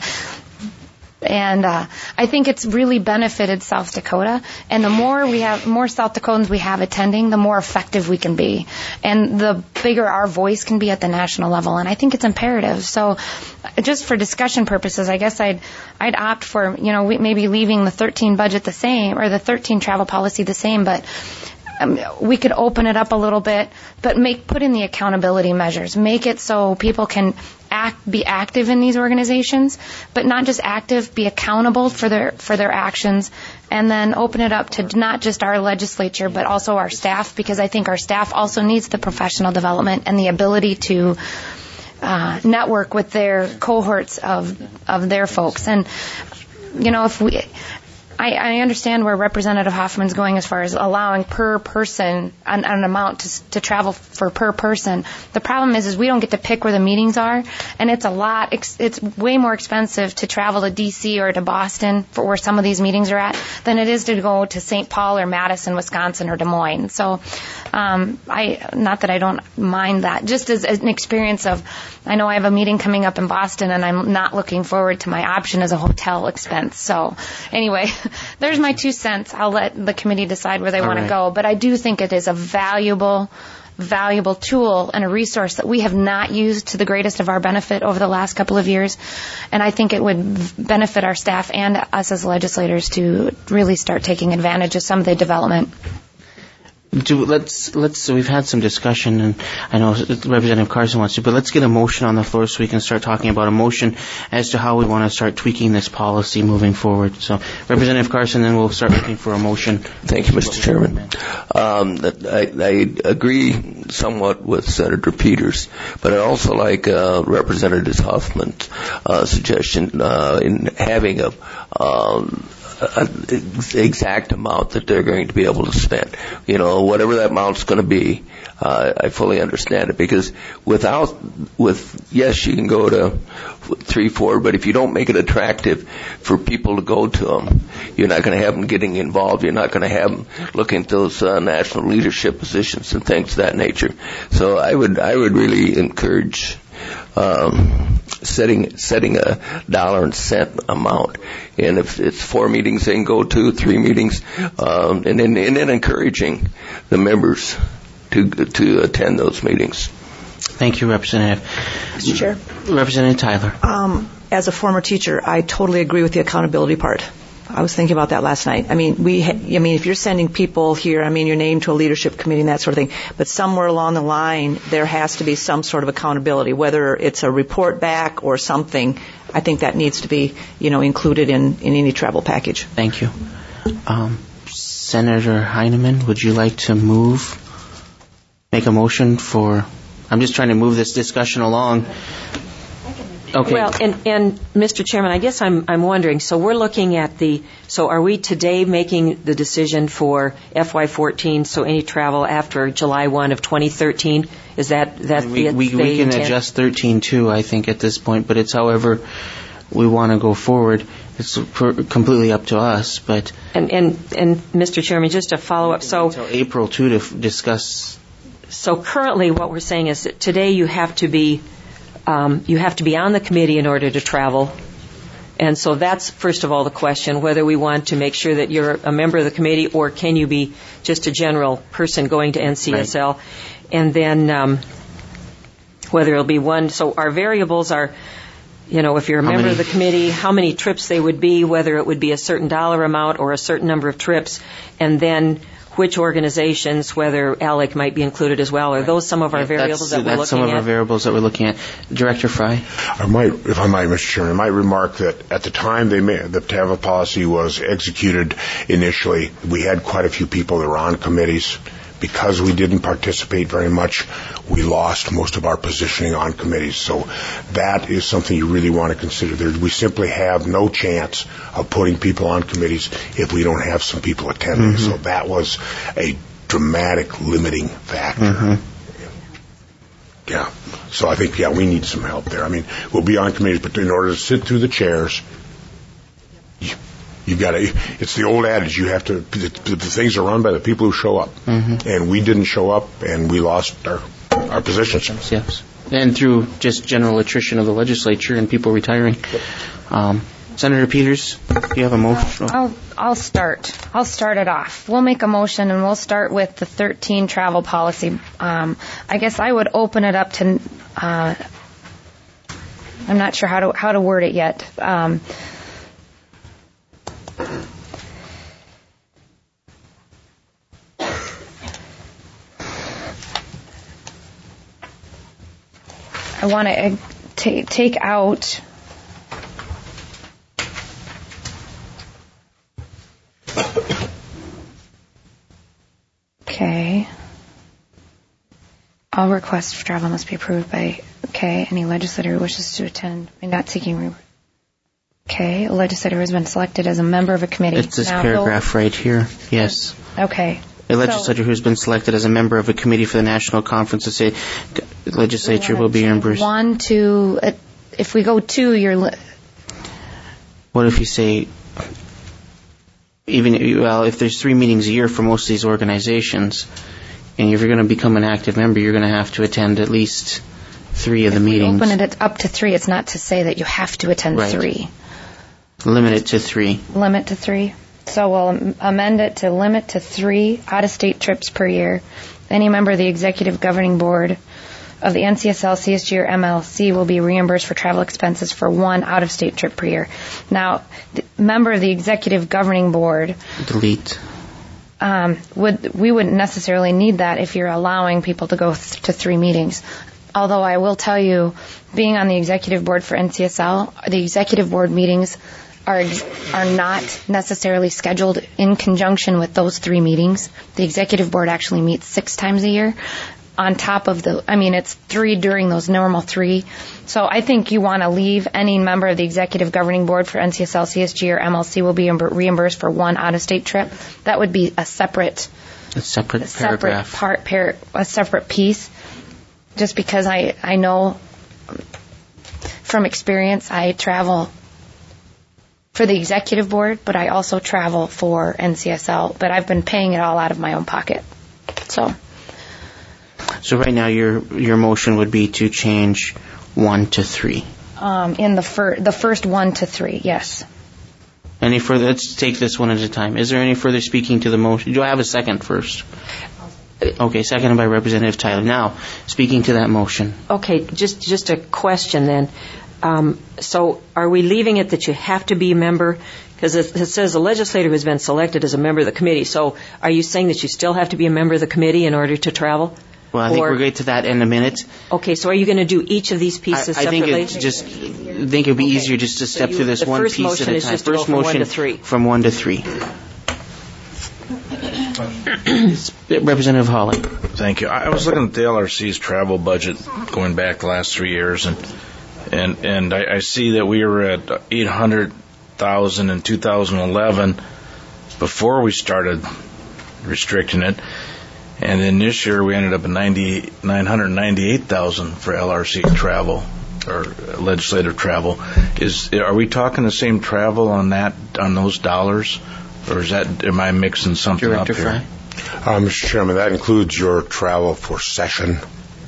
And uh, I think it's really benefited South Dakota. And the more we have, more South Dakotans we have attending, the more effective we can be, and the bigger our voice can be at the national level. And I think it's imperative. So, just for discussion purposes, I guess I'd I'd opt for you know maybe leaving the thirteen budget the same, or the thirteen travel policy the same, but Um, we could open it up a little bit, but make put in the accountability measures. Make it so people can act, be active in these organizations, but not just active, be accountable for their for their actions, and then open it up to not just our legislature, but also our staff, because I think our staff also needs the professional development and the ability to uh, network with their cohorts of of their folks. And you know, if we. I, I understand where Representative Hoffman's going as far as allowing per person an, an amount to, to travel for per person. The problem is, is we don't get to pick where the meetings are, and it's a lot. It's way more expensive to travel to D C or to Boston for where some of these meetings are at than it is to go to Saint Paul or Madison, Wisconsin, or Des Moines. So, um, I not that I don't mind that, just as, as an experience of, I know I have a meeting coming up in Boston, and I'm not looking forward to my option as a hotel expense. So, anyway. There's my two cents. I'll let the committee decide where they want to go. But I do think it is a valuable, valuable tool and a resource that we have not used to the greatest of our benefit over the last couple of years. And I think it would benefit our staff and us as legislators to really start taking advantage of some of the development. Do, let's let's. We've had some discussion, and I know Representative Carson wants to, but let's get a motion on the floor so we can start talking about a motion as to how we want to start tweaking this policy moving forward. So, Representative Carson, then we'll start looking for a motion. Thank you, Mister Chairman. Um, I, I agree somewhat with Senator Peters, but I also like uh, Representative Huffman's uh, suggestion uh, in having a. Um, an exact amount that they're going to be able to spend. You know, whatever that amount's going to be, uh, I fully understand it, because without, with, yes, you can go to three, four, but if you don't make it attractive for people to go to them, you're not going to have them getting involved. You're not going to have them looking at those uh, national leadership positions and things of that nature. So I would, I would really encourage Um, setting setting a dollar and cent amount, and if it's four meetings, they can go to three meetings, um, and then and then encouraging the members to to attend those meetings. Thank you, Representative. Mister Chair, Representative Tyler. Um, as a former teacher, I totally agree with the accountability part. I was thinking about that last night. I mean, we, ha- I mean, if you're sending people here, I mean, you're named to a leadership committee and that sort of thing, but somewhere along the line, there has to be some sort of accountability, whether it's a report back or something. I think that needs to be, you know, included in, in any travel package. Thank you. Um, Senator Heineman, would you like to move, make a motion for, I'm just trying to move this discussion along. Okay. Well, and, and Mister Chairman, I guess I'm I'm wondering. So we're looking at the. So are we today making the decision for F Y fourteen? So any travel after July first of twenty thirteen, is that that we, the we, the we can intent? adjust thirteen too, I think, at this point. But it's however we want to go forward. It's per, completely up to us. But and and and Mister Chairman, just to follow up. So until April too to f- discuss. So currently, what we're saying is that today you have to be Um, you have to be on the committee in order to travel. And so that's, first of all, the question, whether we want to make sure that you're a member of the committee or can you be just a general person going to N C S L. Right. And then um, whether it'll be one. So our variables are, you know, if you're a how member many? of the committee, how many trips they would be, whether it would be a certain dollar amount or a certain number of trips, and then which organizations, whether ALEC might be included as well. Are those some of our yeah, variables that we're looking at? That's some of our variables that we're looking at. Director Fry? I might, if I might, Mister Chairman, I might remark that at the time they made, the travel policy was executed initially, we had quite a few people that were on committees. Because we didn't participate very much, we lost most of our positioning on committees. So that is something you really want to consider. There, we simply have no chance of putting people on committees if we don't have some people attending. Mm-hmm. So that was a dramatic limiting factor. Mm-hmm. Yeah. So I think, yeah, we need some help there. I mean, we'll be on committees, but in order to sit through the chairs, you, You've got to, it's the old adage, you have to, the, the things are run by the people who show up. Mm-hmm. And we didn't show up, and we lost our, our positions. Yes. And through just general attrition of the legislature and people retiring. Um, Senator Peters, do you have a motion? I'll, I'll start. I'll start it off. We'll make a motion, and we'll start with the thirteen travel policy. Um, I guess I would open it up to, uh, I'm not sure how to, how to word it yet. Um, I want to uh, t- take out okay. All requests for travel must be approved by okay. Any legislator who wishes to attend may not seeking re- okay. A legislator has been selected as a member of a committee. It's this now, paragraph right here. Yes. Okay. A legislator so, who has been selected as a member of a committee for the National Conference of State Legislature will be reimbursed. One, two, uh, if we go two, you're... Li- what if you say, even, well, if there's three meetings a year for most of these organizations, and if you're going to become an active member, you're going to have to attend at least three of the if meetings. Open it up to three. It's not to say that you have to attend right. three. Limit it to three. Limit to three. So we'll amend it to limit to three out-of-state trips per year. Any member of the Executive Governing Board of the N C S L, C S G, or M L C will be reimbursed for travel expenses for one out-of-state trip per year. Now, the member of the Executive Governing Board... Delete. Um, would we wouldn't necessarily need that if you're allowing people to go th- to three meetings. Although I will tell you, being on the Executive Board for N C S L, the Executive Board meetings... are are not necessarily scheduled in conjunction with those three meetings. The Executive Board actually meets six times a year on top of the, I mean, it's three during those normal three. So I think you want to leave any member of the Executive Governing Board for N C S L, C S G, or M L C will be reimbursed for one out-of-state trip. That would be a separate, a separate, a separate paragraph. part, par, a separate piece. Just because I, I know from experience, I travel for the Executive Board, but I also travel for N C S L, but I've been paying it all out of my own pocket. So So right now your your motion would be to change one to three. Um, in the fir- the first one to three, yes. Any further? Let's take this one at a time. Is there any further speaking to the motion? Do I have a second first? Okay, seconded by Representative Tyler. Now, speaking to that motion. Okay, just just a question then. Um, so are we leaving it that you have to be a member? Because it, it says a legislator who has been selected as a member of the committee. So are you saying that you still have to be a member of the committee in order to travel? Well, I or, think we'll get to that in a minute. Okay, so are you going to do each of these pieces I, I separately? I think it's just, I think it would be okay. easier just to step so you, through this one piece at a time. Is First motion motion is just to go from one to three. From one to three. Representative Hawley. Thank you. I was looking at the L R C's travel budget going back the last three years, and and and I, I see that we were at eight hundred thousand in two thousand eleven before we started restricting it, and then this year we ended up at nine hundred ninety-eight thousand for L R C travel or legislative travel. Is are we talking the same travel on that on those dollars, or is that am I mixing something Director up here? Fry? Uh, Mister Chairman, that includes your travel for session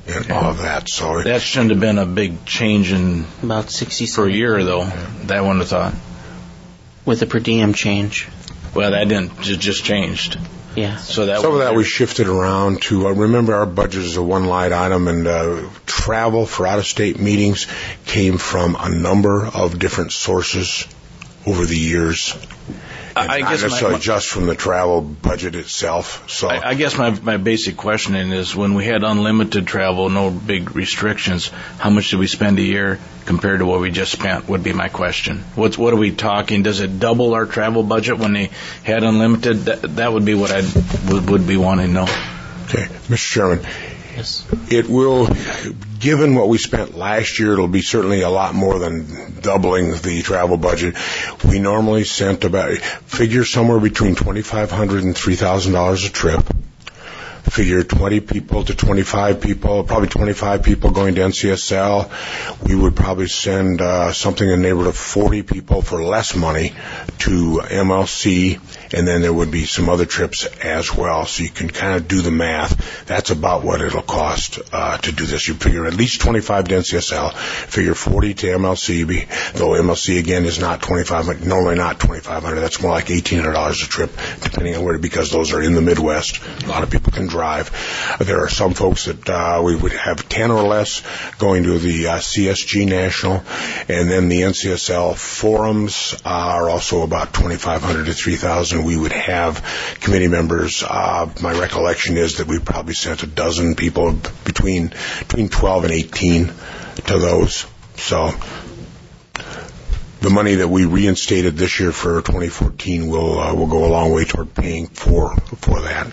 and all of that. So that shouldn't have been a big change in about sixty per year, though. That one I thought with the per diem change. Well, that didn't just just changed. Yeah. So that some of that we shifted around to uh, remember our budget is a one line item, and uh, travel for out of state meetings came from a number of different sources over the years. And I not guess necessarily my, just from the travel budget itself. So I, I guess my my basic questioning is, when we had unlimited travel, no big restrictions, how much did we spend a year compared to what we just spent? Would be my question. What's what are we talking? Does it double our travel budget when they had unlimited? That that would be what I would would be wanting to know. Okay, Mister Chairman. Yes. It will, given what we spent last year, it'll be certainly a lot more than doubling the travel budget. We normally sent about, figure somewhere between twenty-five hundred dollars and three thousand dollars a trip. Figure twenty people to twenty-five people, probably twenty-five people going to N C S L. We would probably send uh, something in the neighborhood of forty people for less money to M L C, and then there would be some other trips as well. So you can kind of do the math. That's about what it'll cost uh, to do this. You figure at least twenty-five to N C S L, figure forty to M L C, though M L C again is not twenty-five hundred, normally not twenty-five hundred. That's more like eighteen hundred dollars a trip, depending on where, because those are in the Midwest. A lot of people can drive. There are some folks that uh, we would have ten or less going to the uh, C S G National, and then the N C S L forums uh, are also about twenty-five hundred to three thousand. We would have committee members. Uh, my recollection is that we probably sent a dozen people, between between twelve and eighteen, to those. So the money that we reinstated this year for twenty fourteen will uh, will go a long way toward paying for for that.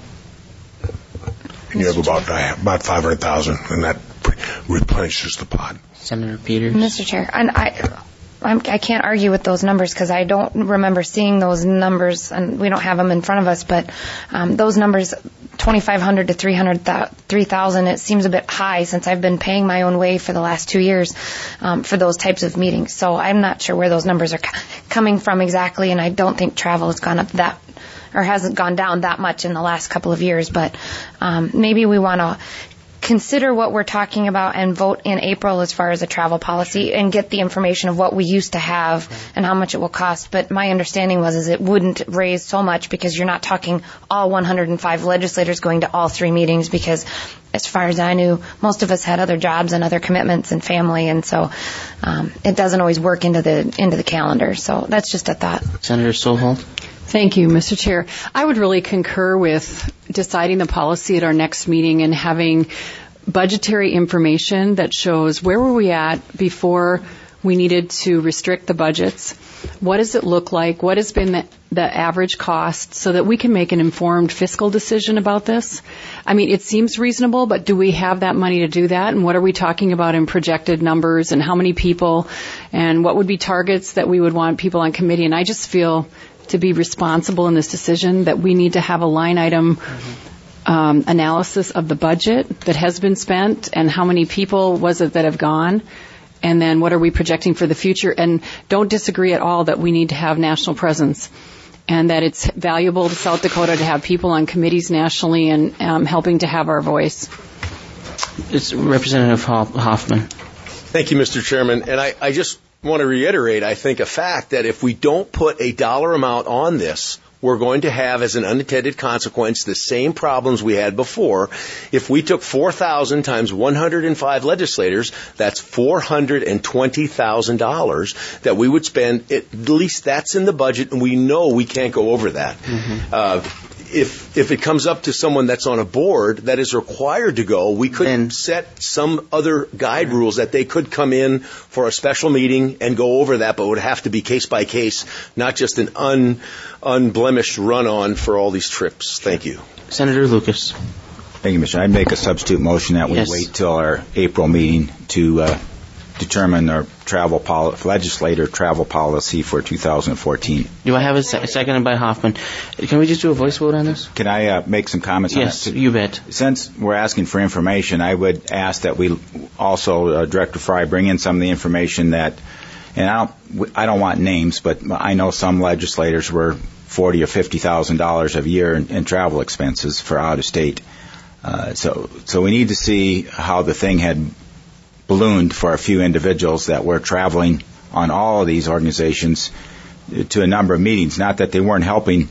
And you have about uh, about five hundred thousand, and that replenishes the pot. Senator Peters, Mister Chair, and I, I'm, I can't argue with those numbers because I don't remember seeing those numbers, and we don't have them in front of us. But um, those numbers, twenty-five hundred to three hundred, three thousand, it seems a bit high since I've been paying my own way for the last two years um, for those types of meetings. So I'm not sure where those numbers are c- coming from exactly, and I don't think travel has gone up that. Or hasn't gone down that much in the last couple of years, but um, maybe we want to consider what we're talking about and vote in April as far as a travel policy and get the information of what we used to have and how much it will cost. But my understanding was is it wouldn't raise so much because you're not talking all one hundred five legislators going to all three meetings, because as far as I knew, most of us had other jobs and other commitments and family, and so um, it doesn't always work into the into the calendar. So that's just a thought. Senator Solholm. Thank you, Mister Chair. I would really concur with deciding the policy at our next meeting and having budgetary information that shows where were we at before we needed to restrict the budgets. What does it look like? What has been the, the average cost so that we can make an informed fiscal decision about this? I mean, it seems reasonable, but do we have that money to do that? And what are we talking about in projected numbers and how many people and what would be targets that we would want people on committee? And I just feel to be responsible in this decision that we need to have a line item um, analysis of the budget that has been spent and how many people was it that have gone, and then what are we projecting for the future. And don't disagree at all that we need to have national presence and that it's valuable to South Dakota to have people on committees nationally and um, helping to have our voice. It's Representative Hoffman. Thank you, Mister Chairman. And I, I just want to reiterate, I think, a fact that if we don't put a dollar amount on this, we're going to have as an unintended consequence the same problems we had before. If we took four thousand times one hundred five legislators, that's four hundred twenty thousand dollars that we would spend. At least that's in the budget, and we know we can't go over that. Mm-hmm. Uh, If if it comes up to someone that's on a board that is required to go, we could and set some other guide rules that they could come in for a special meeting and go over that, but it would have to be case by case, not just an un, unblemished run-on for all these trips. Thank you. Senator Lucas. Thank you, Mister I'd make a substitute motion that we yes. wait till our April meeting to uh, determine our travel poli- legislator travel policy for two thousand fourteen. Do I have a se- seconded by Hoffman? Can we just do a voice vote on this? Can I uh, make some comments yes, on that? Yes, you bet. Since we're asking for information, I would ask that we also, uh, Director Fry, bring in some of the information that, and I don't, I don't want names, but I know some legislators were forty or fifty thousand dollars a year in, in travel expenses for out of state. Uh, so, so we need to see how the thing had ballooned for a few individuals that were traveling on all of these organizations to a number of meetings. Not that they weren't helping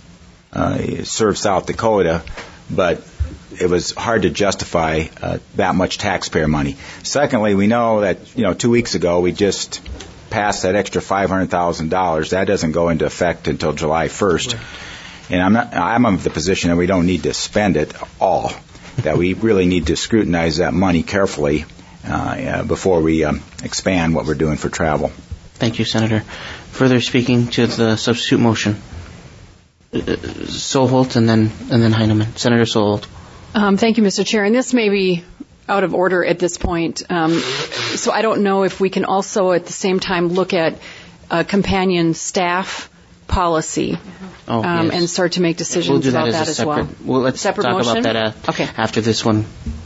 uh, serve South Dakota, but it was hard to justify uh, that much taxpayer money. Secondly, we know that, you know, two weeks ago we just passed that extra five hundred thousand dollars. That doesn't go into effect until July first. Right. And I'm not, I'm of the position that we don't need to spend it all, that we really need to scrutinize that money carefully uh, uh, before we um, expand what we're doing for travel. Thank you, Senator. Further speaking to the substitute motion, uh, Solholt and then and then Heineman. Senator Solholt. Um, thank you, Mister Chair. And this may be out of order at this point, um, so I don't know if we can also at the same time look at a companion staff policy oh, um, yes. and start to make decisions we'll do that about as that a as separate, well. well. Let's separate talk motion? about that uh, okay. after this one.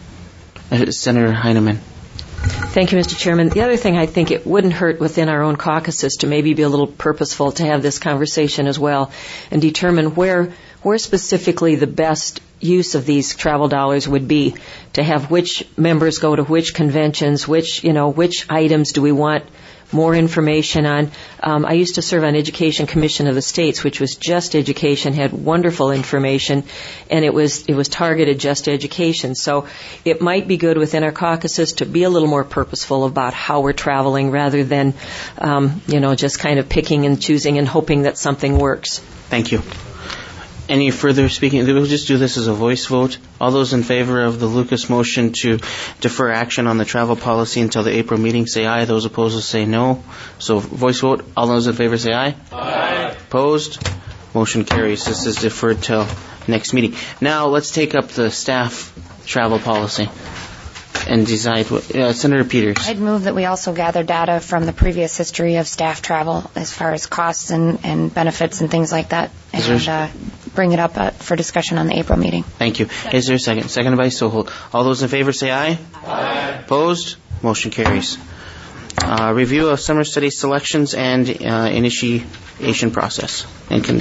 Uh, Senator Heineman. Thank you, Mister Chairman. The other thing, I think it wouldn't hurt within our own caucuses to maybe be a little purposeful to have this conversation as well and determine where where specifically the best use of these travel dollars would be, to have which members go to which conventions, which, you know, which items do we want more information on. Um, I used to serve on Education Commission of the States, which was just education, had wonderful information, and it was it was targeted just education. So it might be good within our caucuses to be a little more purposeful about how we're traveling rather than, um, you know, just kind of picking and choosing and hoping that something works. Thank you. Any further speaking? We'll just do this as a voice vote. All those in favor of the Lucas motion to defer action on the travel policy until the April meeting, say aye. Those opposed say no. So voice vote. All those in favor say aye. Aye. Opposed? Motion carries. This is deferred till next meeting. Now let's take up the staff travel policy and decide what, uh, Senator Peters. I'd move that we also gather data from the previous history of staff travel as far as costs and, and benefits and things like that, and uh, bring it up uh, for discussion on the April meeting. Thank you. Is there a second? Seconded by Soholt. All those in favor say aye. Aye. Opposed? Motion carries. Uh, review of summer study selections and uh, initiation process. And con-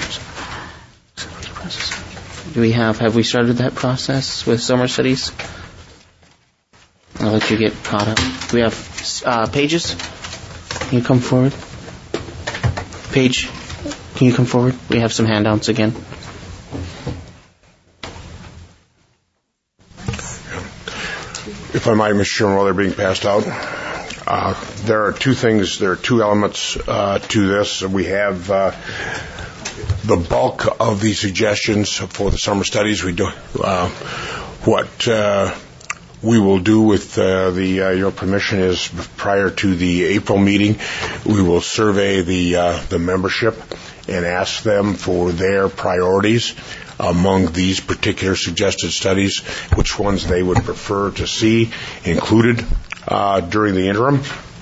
do we have, have we started that process with summer studies? I'll let you get caught up. Do we have uh, pages? Can you come forward? Paige, can you come forward? We have some handouts again. If I might, Mister Chairman, while they're being passed out, uh, there are two things, there are two elements uh, to this. We have uh, the bulk of the suggestions for the summer studies. We do uh, what uh, we will do with uh, the uh, your permission is prior to the April meeting, we will survey the uh, the membership and ask them for their priorities among these particular suggested studies, which ones they would prefer to see included uh, during the interim.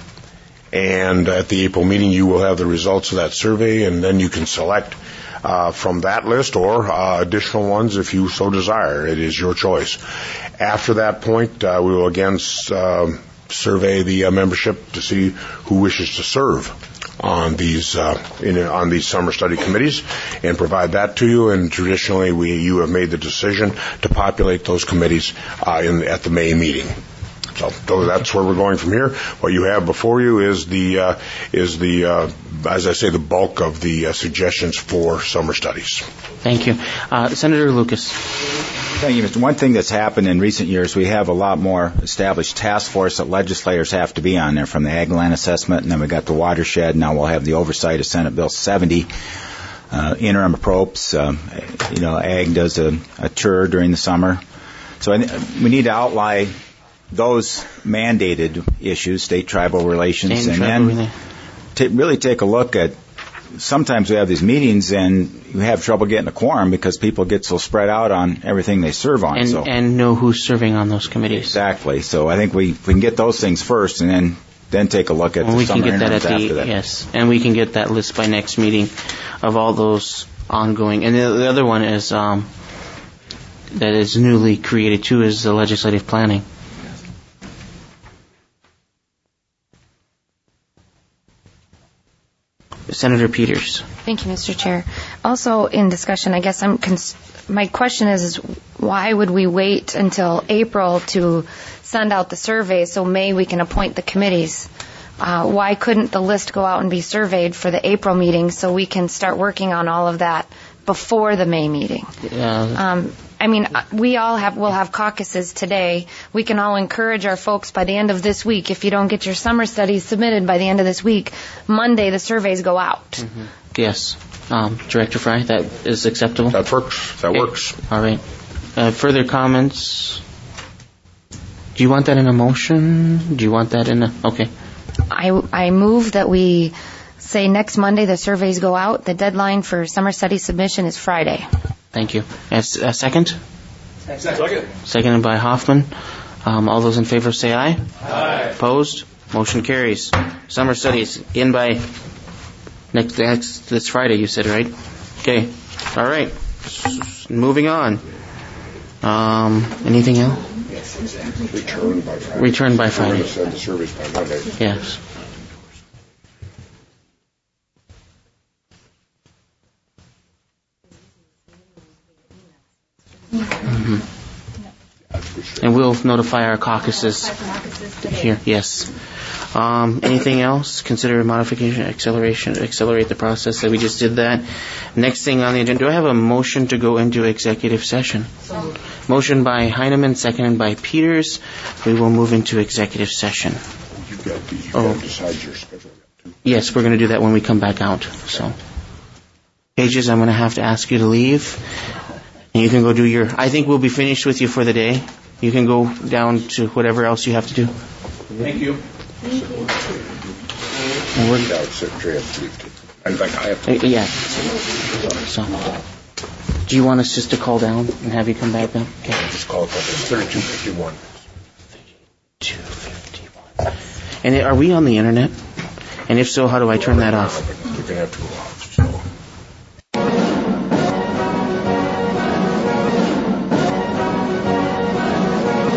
And at the April meeting, you will have the results of that survey, and then you can select uh, from that list or uh, additional ones if you so desire. It is your choice. After that point, uh, we will again uh, survey the uh, membership to see who wishes to serve on these uh, in, on these summer study committees, and provide that to you. And traditionally, we you have made the decision to populate those committees uh, in at the May meeting. So, so that's where we're going from here. What you have before you is the uh, is the uh, as I say the bulk of the uh, suggestions for summer studies. Thank you, uh, Senator Lucas. Thank you, Mister One thing that's happened in recent years, we have a lot more established task force that legislators have to be on there, from the Ag Land Assessment, and then we got the watershed. Now we'll have the oversight of Senate Bill seventy. Uh, interim approps, um, you know, Ag does a, a tour during the summer. So I, we need to outline those mandated issues, state tribal relations, State and tribal then t- really take a look at, sometimes we have these meetings and we have trouble getting a quorum because people get so spread out on everything they serve on. And, so. and know who's serving on those committees. Exactly. So I think we, we can get those things first and then then take a look at well, the we summer can get that interims at the, after that. Yes, and we can get that list by next meeting of all those ongoing. And the, the other one is um, that is newly created too is the legislative planning. Senator Peters. Thank you, Mister Chair. Also, in discussion, I guess I'm cons- my question is, is why would we wait until April to send out the survey so May we can appoint the committees? Uh, why couldn't the list go out and be surveyed for the April meeting so we can start working on all of that before the May meeting? Yeah. Um, I mean, we all have, will have caucuses today. We can all encourage our folks by the end of this week, if you don't get your summer studies submitted by the end of this week, Monday the surveys go out. Mm-hmm. Yes. Um, Director Fry, that is acceptable? That works. That okay. works. All right. Uh, further comments? Do you want that in a motion? Do you want that in a... Okay. I, I move that we say next Monday the surveys go out. The deadline for summer study submission is Friday. Thank you. As, a second? Second. Seconded by Hoffman. Um, all those in favor say aye. Aye. Opposed? Motion carries. Summer studies in by next, next this Friday, you said, right? Okay. All right. S- moving on. Um, anything else? Yes, exactly. Return by Friday. Return by Friday. We're going to send the surveys by Monday. Yes. Mm-hmm. And we'll notify our caucuses here. Yes. Um, anything else? Consider modification, acceleration, accelerate the process. That we just did that. Next thing on the agenda. Do I have a motion to go into executive session? Motion by Heineman, seconded by Peters. We will move into executive session. You've got to, you've oh. got to decide your schedule. Yes, we're going to do that when we come back out. So, Pages, I'm going to have to ask you to leave. And you can go do your... I think we'll be finished with you for the day. You can go down to whatever else you have to do. Thank you. And we're, Secretary has to leave too. In fact, I have to. Uh, yeah. So, do you want us just to call down and have you come back then? Okay. Just call it. It's thirty-two fifty-one. thirty-two fifty-one. And are we on the internet? And if so, how do I turn that off? You're going to have to go off.